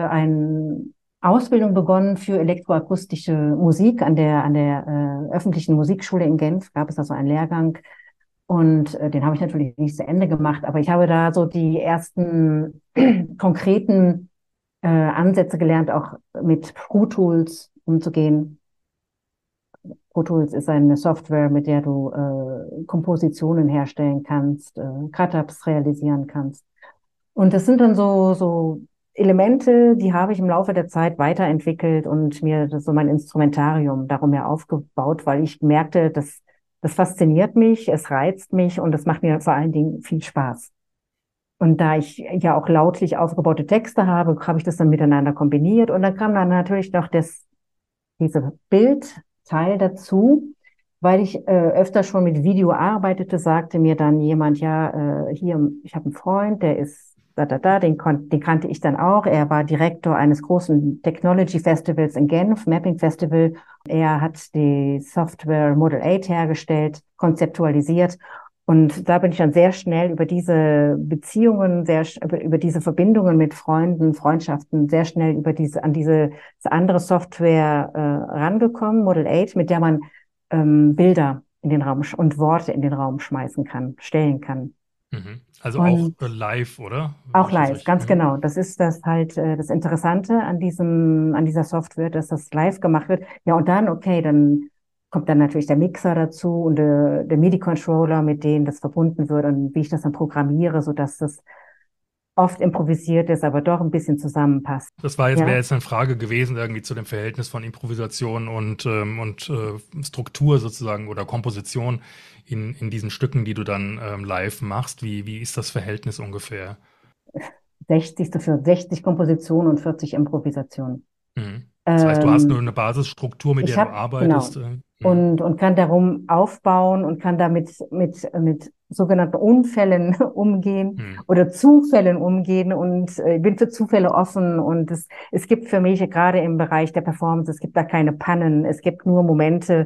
Ausbildung begonnen für elektroakustische Musik an der öffentlichen Musikschule in Genf. Gab es also einen Lehrgang und den habe ich natürlich nicht zu Ende gemacht, aber ich habe da so die ersten konkreten Ansätze gelernt, auch mit Pro Tools umzugehen. Pro Tools ist eine Software, mit der du Kompositionen herstellen kannst, Cut-Ups realisieren kannst. Und das sind dann so Elemente, die habe ich im Laufe der Zeit weiterentwickelt und mir so mein Instrumentarium darum her aufgebaut, weil ich merkte, das fasziniert mich, es reizt mich und es macht mir vor allen Dingen viel Spaß. Und da ich ja auch lautlich aufgebaute Texte habe ich das dann miteinander kombiniert und dann kam dann natürlich noch diese Bildteil dazu, weil ich öfter schon mit Video arbeitete, sagte mir dann jemand, ja, hier, ich habe einen Freund, der ist den kannte ich dann auch. Er war Direktor eines großen Technology Festivals in Genf, Mapping Festival. Er hat die Software Model 8 hergestellt, konzeptualisiert. Und da bin ich dann sehr schnell über diese Beziehungen, über diese Verbindungen mit Freunden, Freundschaften, sehr schnell an diese andere Software rangekommen, Model 8, mit der man Bilder in den Raum und Worte in den Raum schmeißen kann, stellen kann. Also auch live, oder? Auch live, ganz genau. Das ist das Interessante an dieser Software, dass das live gemacht wird. Ja, und dann kommt dann natürlich der Mixer dazu und der MIDI-Controller, mit denen das verbunden wird und wie ich das dann programmiere, sodass das oft improvisiert ist, aber doch ein bisschen zusammenpasst. Wäre Ja, jetzt eine Frage gewesen, irgendwie zu dem Verhältnis von Improvisation und Struktur sozusagen oder Komposition in diesen Stücken, die du dann live machst. Wie ist das Verhältnis ungefähr? 60 Kompositionen und 40 Improvisationen. Mhm. Das heißt, du hast nur Ähm, eine Basisstruktur, mit Ich der du habe, arbeitest. genau, Mhm. und kann darum aufbauen und kann damit mit sogenannten Unfällen umgehen Mhm. oder Zufällen umgehen und bin für Zufälle offen und es gibt für mich gerade im Bereich der Performance, es gibt da keine Pannen, es gibt nur Momente,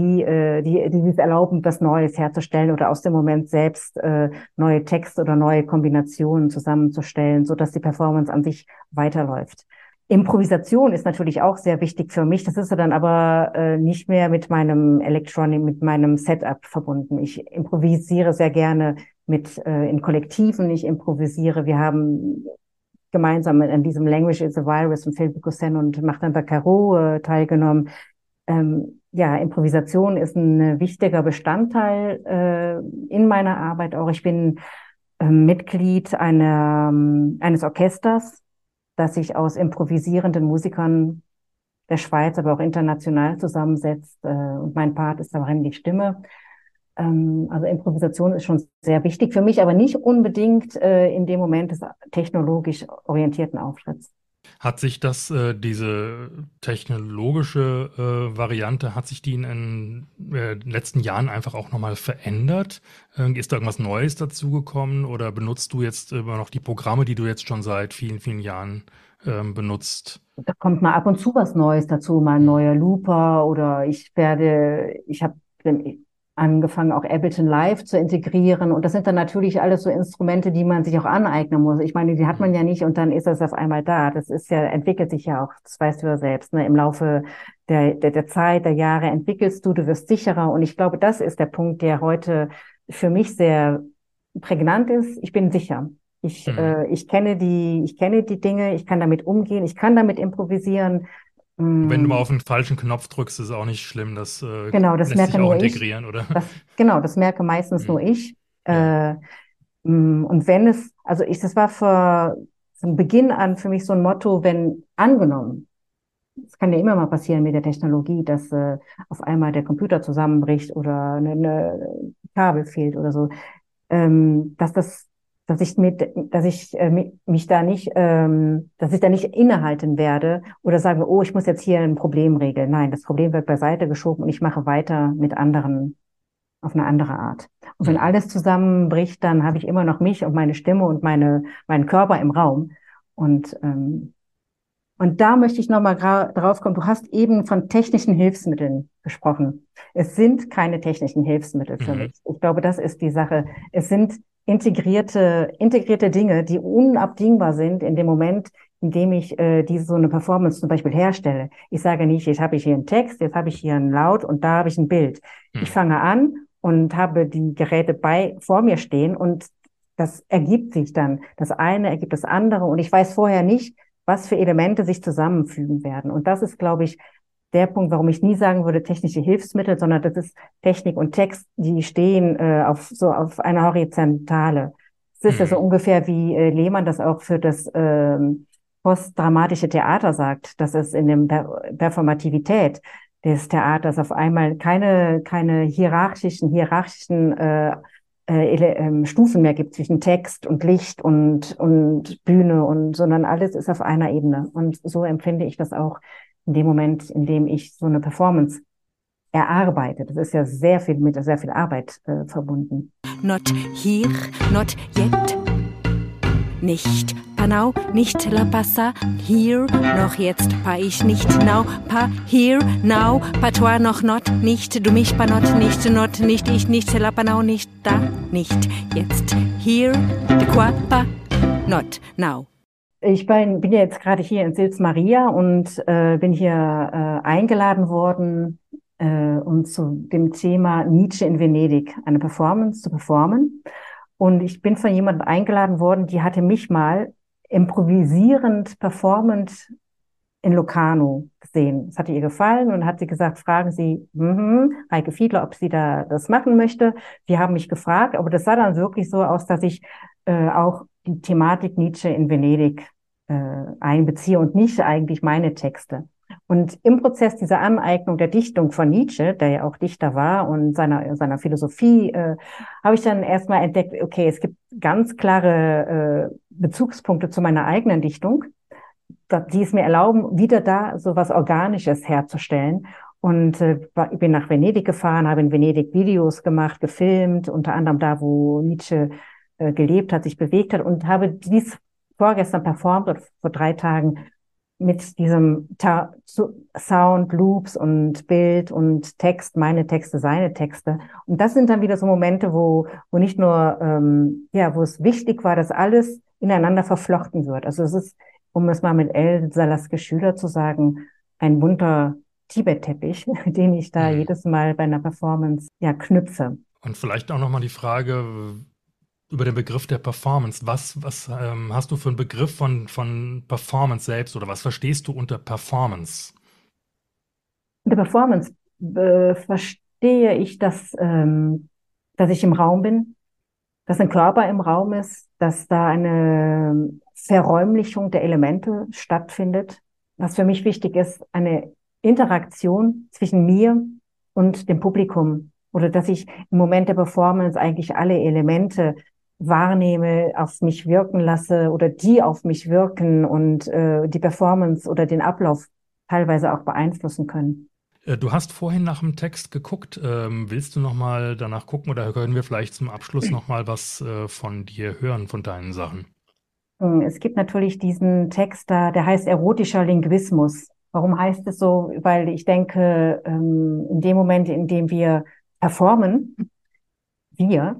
die es erlauben, was Neues herzustellen oder aus dem Moment selbst neue Texte oder neue Kombinationen zusammenzustellen, so dass die Performance an sich weiterläuft. Improvisation ist natürlich auch sehr wichtig für mich. Das ist ja dann aber nicht mehr mit meinem mit meinem Setup verbunden. Ich improvisiere sehr gerne in Kollektiven. Ich improvisiere. Wir haben gemeinsam an diesem Language is a Virus von Philippe Gossen und Martin Baccarot teilgenommen. Ja, Improvisation ist ein wichtiger Bestandteil in meiner Arbeit auch. Ich bin Mitglied eines Orchesters, das sich aus improvisierenden Musikern der Schweiz, aber auch international zusammensetzt. Und mein Part ist darin die Stimme. Also Improvisation ist schon sehr wichtig für mich, aber nicht unbedingt in dem Moment des technologisch orientierten Auftritts. Hat sich diese technologische Variante, hat sich die in den letzten Jahren einfach auch nochmal verändert? Ist da irgendwas Neues dazugekommen oder benutzt du jetzt immer noch die Programme, die du jetzt schon seit vielen, vielen Jahren benutzt? Da kommt mal ab und zu was Neues dazu, mal ein Hm. neuer Looper oder ich habe angefangen, auch Ableton Live zu integrieren. Und das sind dann natürlich alles so Instrumente, die man sich auch aneignen muss. Ich meine, die hat man Hm. ja nicht und dann ist das auf einmal da. Das ist ja, entwickelt sich ja auch, das weißt du ja selbst, ne? Im Laufe der Zeit, der Jahre entwickelst du wirst sicherer. Und ich glaube, das ist der Punkt, der heute für mich sehr prägnant ist. Ich bin sicher. Hm. Ich kenne die Dinge, ich kann damit umgehen, ich kann damit improvisieren. Wenn du mal Mm, auf den falschen Knopf drückst, ist es auch nicht schlimm. Das genau, das lässt merke sich auch nur ich. integrieren, oder? Genau, das merke meistens nur Hm. ich. Ja. Und wenn es, das war von Beginn an für mich so ein Motto, wenn angenommen, es kann ja immer mal passieren mit der Technologie, dass auf einmal der Computer zusammenbricht oder eine Kabel fehlt oder so, dass mich da nicht, dass ich da nicht innehalten werde oder sage, oh, ich muss jetzt hier ein Problem regeln. Nein, das Problem wird beiseite geschoben und ich mache weiter mit anderen auf eine andere Art. Und wenn Hm. alles zusammenbricht, dann habe ich immer noch mich und meine Stimme und meinen Körper im Raum. Und, ähm, und da möchte ich nochmal drauf kommen. Du hast eben von technischen Hilfsmitteln gesprochen. Es sind keine technischen Hilfsmittel für mich. Mhm. Ich glaube, das ist die Sache. Es sind integrierte Dinge, die unabdingbar sind in dem Moment, in dem ich so eine Performance zum Beispiel herstelle. Ich sage nicht, jetzt habe ich hier einen Text, jetzt habe ich hier einen Laut und da habe ich ein Bild. Ich Hm. fange an und habe die Geräte vor mir stehen und das ergibt sich dann. Das eine ergibt das andere und ich weiß vorher nicht, was für Elemente sich zusammenfügen werden. Und das ist, glaube ich, der Punkt, warum ich nie sagen würde technische Hilfsmittel, sondern das ist Technik und Text, die stehen auf einer Horizontale. Es ist ja so Hm. ungefähr wie Lehmann das auch für das postdramatische Theater sagt, dass es in der Performativität des Theaters auf einmal keine hierarchischen Stufen mehr gibt zwischen Text und Licht und Bühne sondern alles ist auf einer Ebene. Und so empfinde ich das auch in dem Moment, in dem ich so eine Performance erarbeite. Das ist ja mit sehr viel Arbeit verbunden. Not hier, not yet. Nicht Panau, nicht La Passa, here, noch jetzt, pa ich nicht now, pa here, now, pa toi noch not, nicht, du mich pa not, nicht, ich nicht, La Panau, nicht da, nicht jetzt, here, de quoi, pa, not now. Ich bin ja jetzt gerade hier in Sils Maria und bin hier eingeladen worden, um zu dem Thema Nietzsche in Venedig eine Performance zu performen. Und ich bin von jemandem eingeladen worden, die hatte mich mal improvisierend performend in Locarno gesehen. Es hatte ihr gefallen und hat sie gesagt, fragen Sie Heike Fiedler, ob sie da das machen möchte. Die haben mich gefragt, aber das sah dann wirklich so aus, dass ich auch die Thematik Nietzsche in Venedig einbeziehe und nicht eigentlich meine Texte. Und im Prozess dieser Aneignung der Dichtung von Nietzsche, der ja auch Dichter war, und seiner Philosophie, habe ich dann erstmal entdeckt, okay, es gibt ganz klare Bezugspunkte zu meiner eigenen Dichtung, die es mir erlauben, wieder da so was Organisches herzustellen. Und ich bin nach Venedig gefahren, habe in Venedig Videos gemacht, gefilmt, unter anderem da, wo Nietzsche gelebt hat, sich bewegt hat, und habe dies vorgestern performt oder vor 3 Tagen mit diesem Sound, Loops und Bild und Text, meine Texte, seine Texte. Und das sind dann wieder so Momente, wo nicht nur, wo es wichtig war, dass alles ineinander verflochten wird. Also es ist, um es mal mit El Salaske-Schüler zu sagen, ein bunter Tibet-Teppich, den ich da jedes Mal bei einer Performance knüpfe. Und vielleicht auch nochmal die Frage über den Begriff der Performance. Was hast du für einen Begriff von Performance selbst, oder was verstehst du unter Performance? Unter Performance verstehe ich, dass ich im Raum bin, dass ein Körper im Raum ist, dass da eine Verräumlichung der Elemente stattfindet. Was für mich wichtig ist, eine Interaktion zwischen mir und dem Publikum, oder dass ich im Moment der Performance eigentlich alle Elemente wahrnehme, auf mich wirken lasse oder die auf mich wirken und die Performance oder den Ablauf teilweise auch beeinflussen können. Du hast vorhin nach dem Text geguckt. Willst du nochmal danach gucken, oder können wir vielleicht zum Abschluss nochmal was von dir hören, von deinen Sachen? Es gibt natürlich diesen Text da, der heißt erotischer Linguismus. Warum heißt es so? Weil ich denke, in dem Moment, in dem wir performen, wir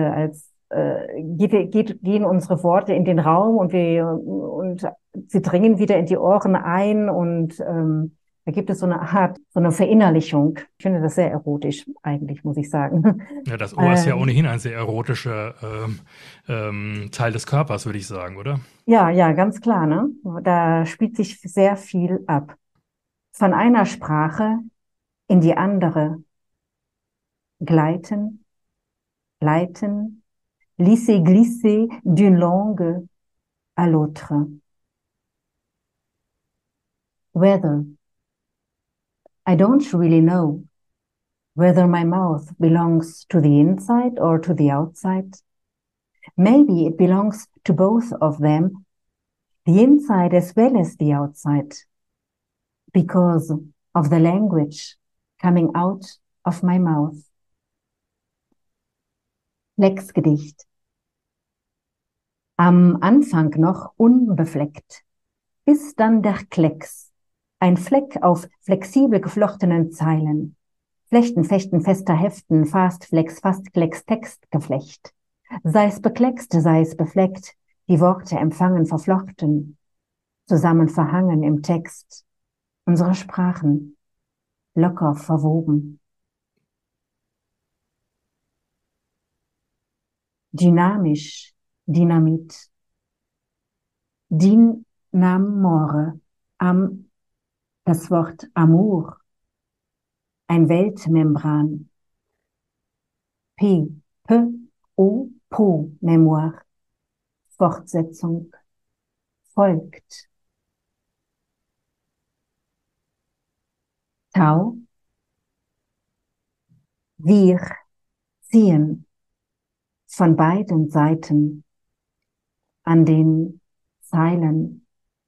gehen unsere Worte in den Raum und sie dringen wieder in die Ohren ein, und da gibt es so eine Art, so eine Verinnerlichung. Ich finde das sehr erotisch, eigentlich, muss ich sagen. Ja, das Ohr ist ja ohnehin ein sehr erotischer Teil des Körpers, würde ich sagen, oder? Ja, ganz klar, ne? Da spielt sich sehr viel ab. Von einer Sprache in die andere gleiten, leiten, glisser d'une langue à l'autre. Whether I don't really know whether my mouth belongs to the inside or to the outside. Maybe it belongs to both of them, the inside as well as the outside, because of the language coming out of my mouth. Klecksgedicht. Am Anfang noch unbefleckt, bis dann der Klecks, ein Fleck auf flexibel geflochtenen Zeilen, Flechten, Fechten, fester Heften, Fast, Flex, Fast, Klecks, Textgeflecht. Sei es bekleckst, sei es befleckt, die Worte empfangen, verflochten, zusammen verhangen im Text, unsere Sprachen, locker verwoben. Dynamisch, Dynamit, Dynamore, das Wort Amour, ein Weltmembran, Memoire, Fortsetzung, folgt. Tau, wir ziehen von beiden Seiten an den Zeilen.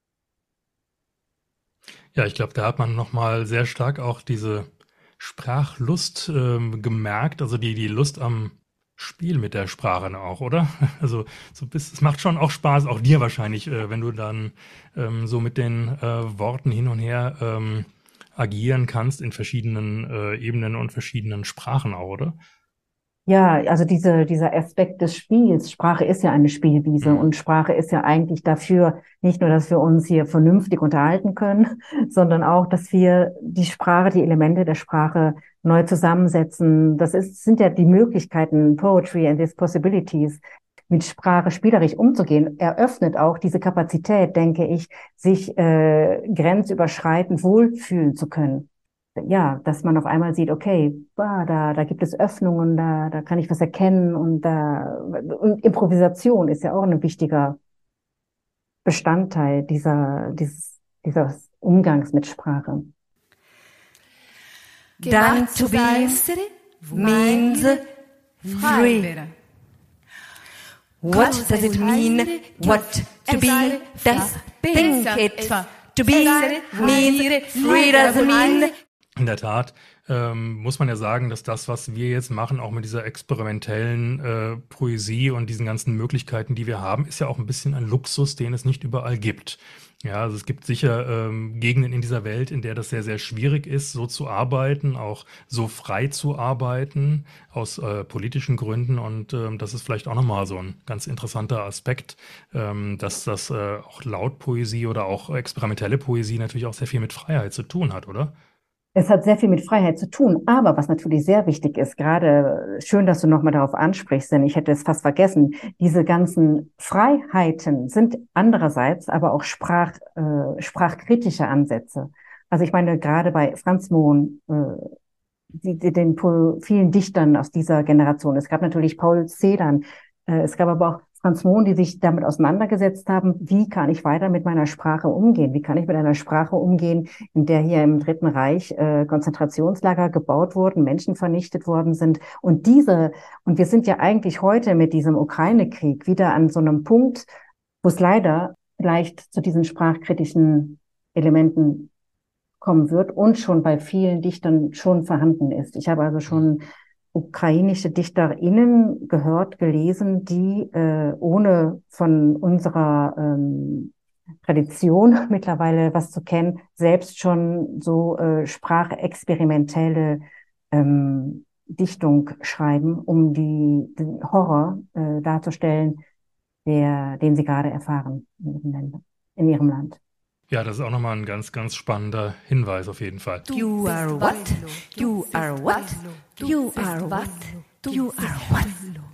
Ja, ich glaube, da hat man nochmal sehr stark auch diese Sprachlust gemerkt, also die Lust am Spiel mit der Sprache auch, oder? Also es macht schon auch Spaß, auch dir wahrscheinlich, wenn du dann so mit den Worten hin und her agieren kannst in verschiedenen Ebenen und verschiedenen Sprachen auch, oder? Ja, also dieser Aspekt des Spiels. Sprache ist ja eine Spielwiese und Sprache ist ja eigentlich dafür, nicht nur, dass wir uns hier vernünftig unterhalten können, sondern auch, dass wir die Sprache, die Elemente der Sprache neu zusammensetzen. Sind ja die Möglichkeiten, Poetry and its Possibilities, mit Sprache spielerisch umzugehen, eröffnet auch diese Kapazität, denke ich, sich grenzüberschreitend wohlfühlen zu können. ja, dass man auf einmal sieht, okay, da gibt es Öffnungen, da kann ich was erkennen und Improvisation ist ja auch ein wichtiger Bestandteil dieses Umgangs mit Sprache. Dann to be means free. What does it mean? What to be does think it. To be means free doesn't mean. In der Tat muss man ja sagen, dass das, was wir jetzt machen, auch mit dieser experimentellen Poesie und diesen ganzen Möglichkeiten, die wir haben, ist ja auch ein bisschen ein Luxus, den es nicht überall gibt. Ja, also es gibt sicher Gegenden in dieser Welt, in der das sehr, sehr schwierig ist, so zu arbeiten, auch so frei zu arbeiten, aus politischen Gründen. Und das ist vielleicht auch nochmal so ein ganz interessanter Aspekt, dass das auch Lautpoesie oder auch experimentelle Poesie natürlich auch sehr viel mit Freiheit zu tun hat, oder? Es hat sehr viel mit Freiheit zu tun, aber was natürlich sehr wichtig ist, gerade schön, dass du nochmal darauf ansprichst, denn ich hätte es fast vergessen, diese ganzen Freiheiten sind andererseits aber auch sprachkritische Ansätze. Also ich meine, gerade bei Franz Mohn, den vielen Dichtern aus dieser Generation, es gab natürlich Paul Celan, es gab aber auch Franz Mohn, die sich damit auseinandergesetzt haben, wie kann ich weiter mit meiner Sprache umgehen? Wie kann ich mit einer Sprache umgehen, in der hier im Dritten Reich Konzentrationslager gebaut wurden, Menschen vernichtet worden sind? Und wir sind ja eigentlich heute mit diesem Ukraine-Krieg wieder an so einem Punkt, wo es leider vielleicht zu diesen sprachkritischen Elementen kommen wird und schon bei vielen Dichtern schon vorhanden ist. Ich habe also schon ukrainische DichterInnen gehört, gelesen, die ohne von unserer Tradition mittlerweile was zu kennen, selbst schon so sprachexperimentelle Dichtung schreiben, um den Horror darzustellen, den sie gerade erfahren in ihrem Land. Ja, das ist auch nochmal ein ganz, ganz spannender Hinweis auf jeden Fall. You are what? You are what? You are what? You are what?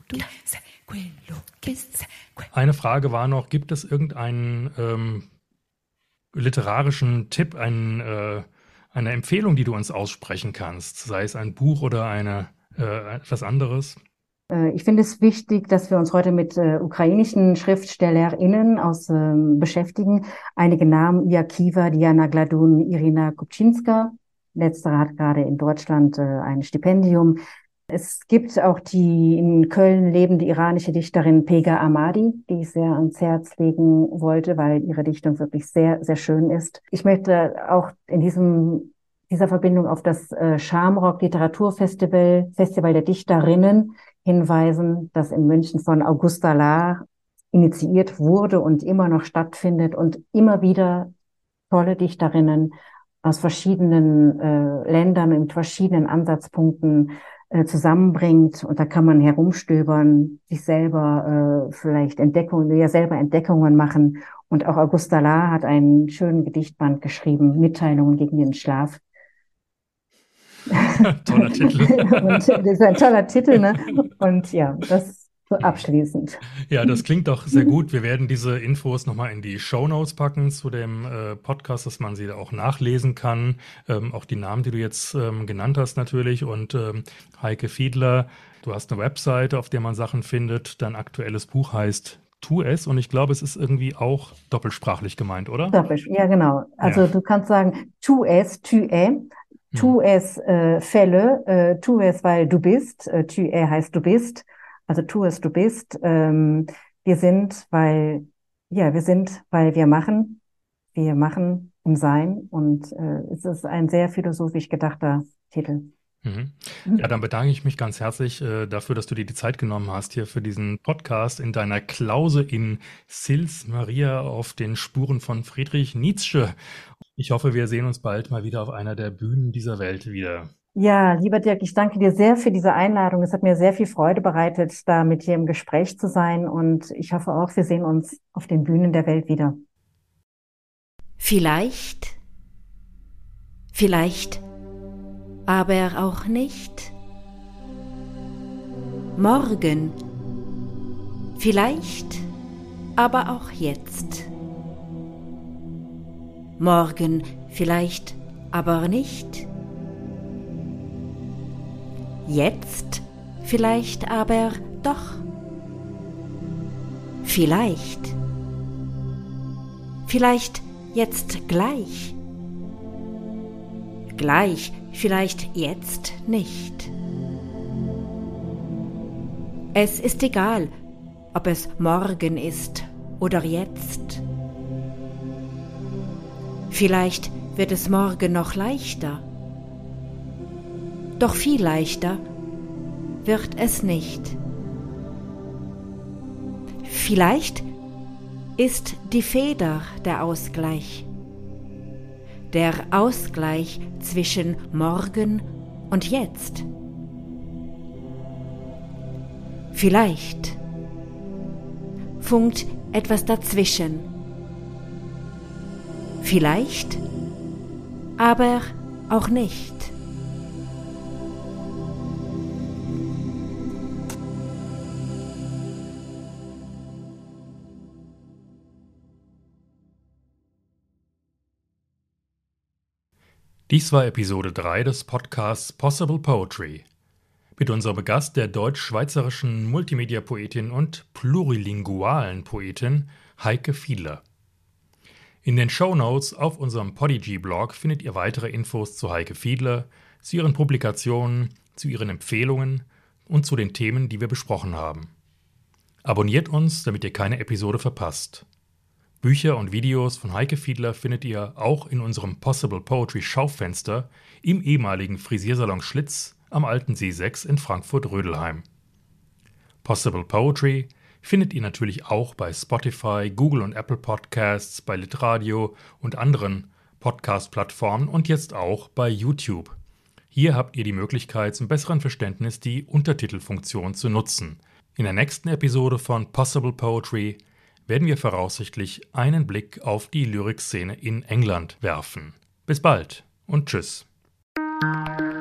Eine Frage war noch, gibt es irgendeinen literarischen Tipp, eine Empfehlung, die du uns aussprechen kannst, sei es ein Buch oder etwas anderes? Ich finde es wichtig, dass wir uns heute mit ukrainischen SchriftstellerInnen beschäftigen. Einige Namen: Iakiva, Diana Gladun, Irina Kupczynska. Letztere hat gerade in Deutschland ein Stipendium. Es gibt auch die in Köln lebende iranische Dichterin Pega Ahmadi, die ich sehr ans Herz legen wollte, weil ihre Dichtung wirklich sehr, sehr schön ist. Ich möchte auch in dieser Verbindung auf das Shamrock Literaturfestival, Festival der Dichterinnen, hinweisen, das in München von Augusta Lahr initiiert wurde und immer noch stattfindet und immer wieder tolle Dichterinnen aus verschiedenen Ländern mit verschiedenen Ansatzpunkten zusammenbringt. Und da kann man herumstöbern, sich selber vielleicht Entdeckungen machen. Und auch Augusta Lahr hat einen schönen Gedichtband geschrieben, Mitteilungen gegen den Schlaf. Toller Titel. Und das ist ein toller Titel, ne? Und ja, das so abschließend. Ja, das klingt doch sehr gut. Wir werden diese Infos nochmal in die Shownotes packen zu dem Podcast, dass man sie da auch nachlesen kann. Auch die Namen, die du jetzt genannt hast natürlich. Und Heike Fiedler, du hast eine Webseite, auf der man Sachen findet. Dein aktuelles Buch heißt Tu es, und ich glaube, es ist irgendwie auch doppelsprachlich gemeint, oder? Ja, genau. Also du kannst sagen, tu es, tu es Fälle, tu es, weil du bist, tu heißt du bist, also tu es, du bist. Wir sind, weil wir machen im Sein, und es ist ein sehr philosophisch gedachter Titel. Ja, dann bedanke ich mich ganz herzlich dafür, dass du dir die Zeit genommen hast hier für diesen Podcast in deiner Klause in Sils Maria auf den Spuren von Friedrich Nietzsche. Ich hoffe, wir sehen uns bald mal wieder auf einer der Bühnen dieser Welt wieder. Ja, lieber Dirk, ich danke dir sehr für diese Einladung. Es hat mir sehr viel Freude bereitet, da mit dir im Gespräch zu sein, und ich hoffe auch, wir sehen uns auf den Bühnen der Welt wieder. Vielleicht, aber auch nicht. Morgen, vielleicht, aber auch jetzt. Morgen, vielleicht, aber nicht. jetzt, vielleicht aber doch. Vielleicht jetzt gleich. Gleich, vielleicht jetzt nicht. Es ist egal, ob es morgen ist oder jetzt. Vielleicht wird es morgen noch leichter. Doch viel leichter wird es nicht. Vielleicht ist die Feder der Ausgleich. Der Ausgleich zwischen morgen und jetzt. Vielleicht funkt etwas dazwischen. Vielleicht, aber auch nicht. Dies war Episode 3 des Podcasts Possible Poetry mit unserem Gast, der deutsch-schweizerischen Multimedia-Poetin und plurilingualen Poetin Heike Fiedler. In den Shownotes auf unserem Podigy-Blog findet ihr weitere Infos zu Heike Fiedler, zu ihren Publikationen, zu ihren Empfehlungen und zu den Themen, die wir besprochen haben. Abonniert uns, damit ihr keine Episode verpasst. Bücher und Videos von Heike Fiedler findet ihr auch in unserem Possible Poetry Schaufenster im ehemaligen Frisiersalon Schlitz am Alten See 6 in Frankfurt-Rödelheim. Possible Poetry findet ihr natürlich auch bei Spotify, Google und Apple Podcasts, bei Litradio und anderen Podcast-Plattformen und jetzt auch bei YouTube. Hier habt ihr die Möglichkeit, zum besseren Verständnis die Untertitelfunktion zu nutzen. In der nächsten Episode von Possible Poetry werden wir voraussichtlich einen Blick auf die Lyrikszene in England werfen. Bis bald und tschüss.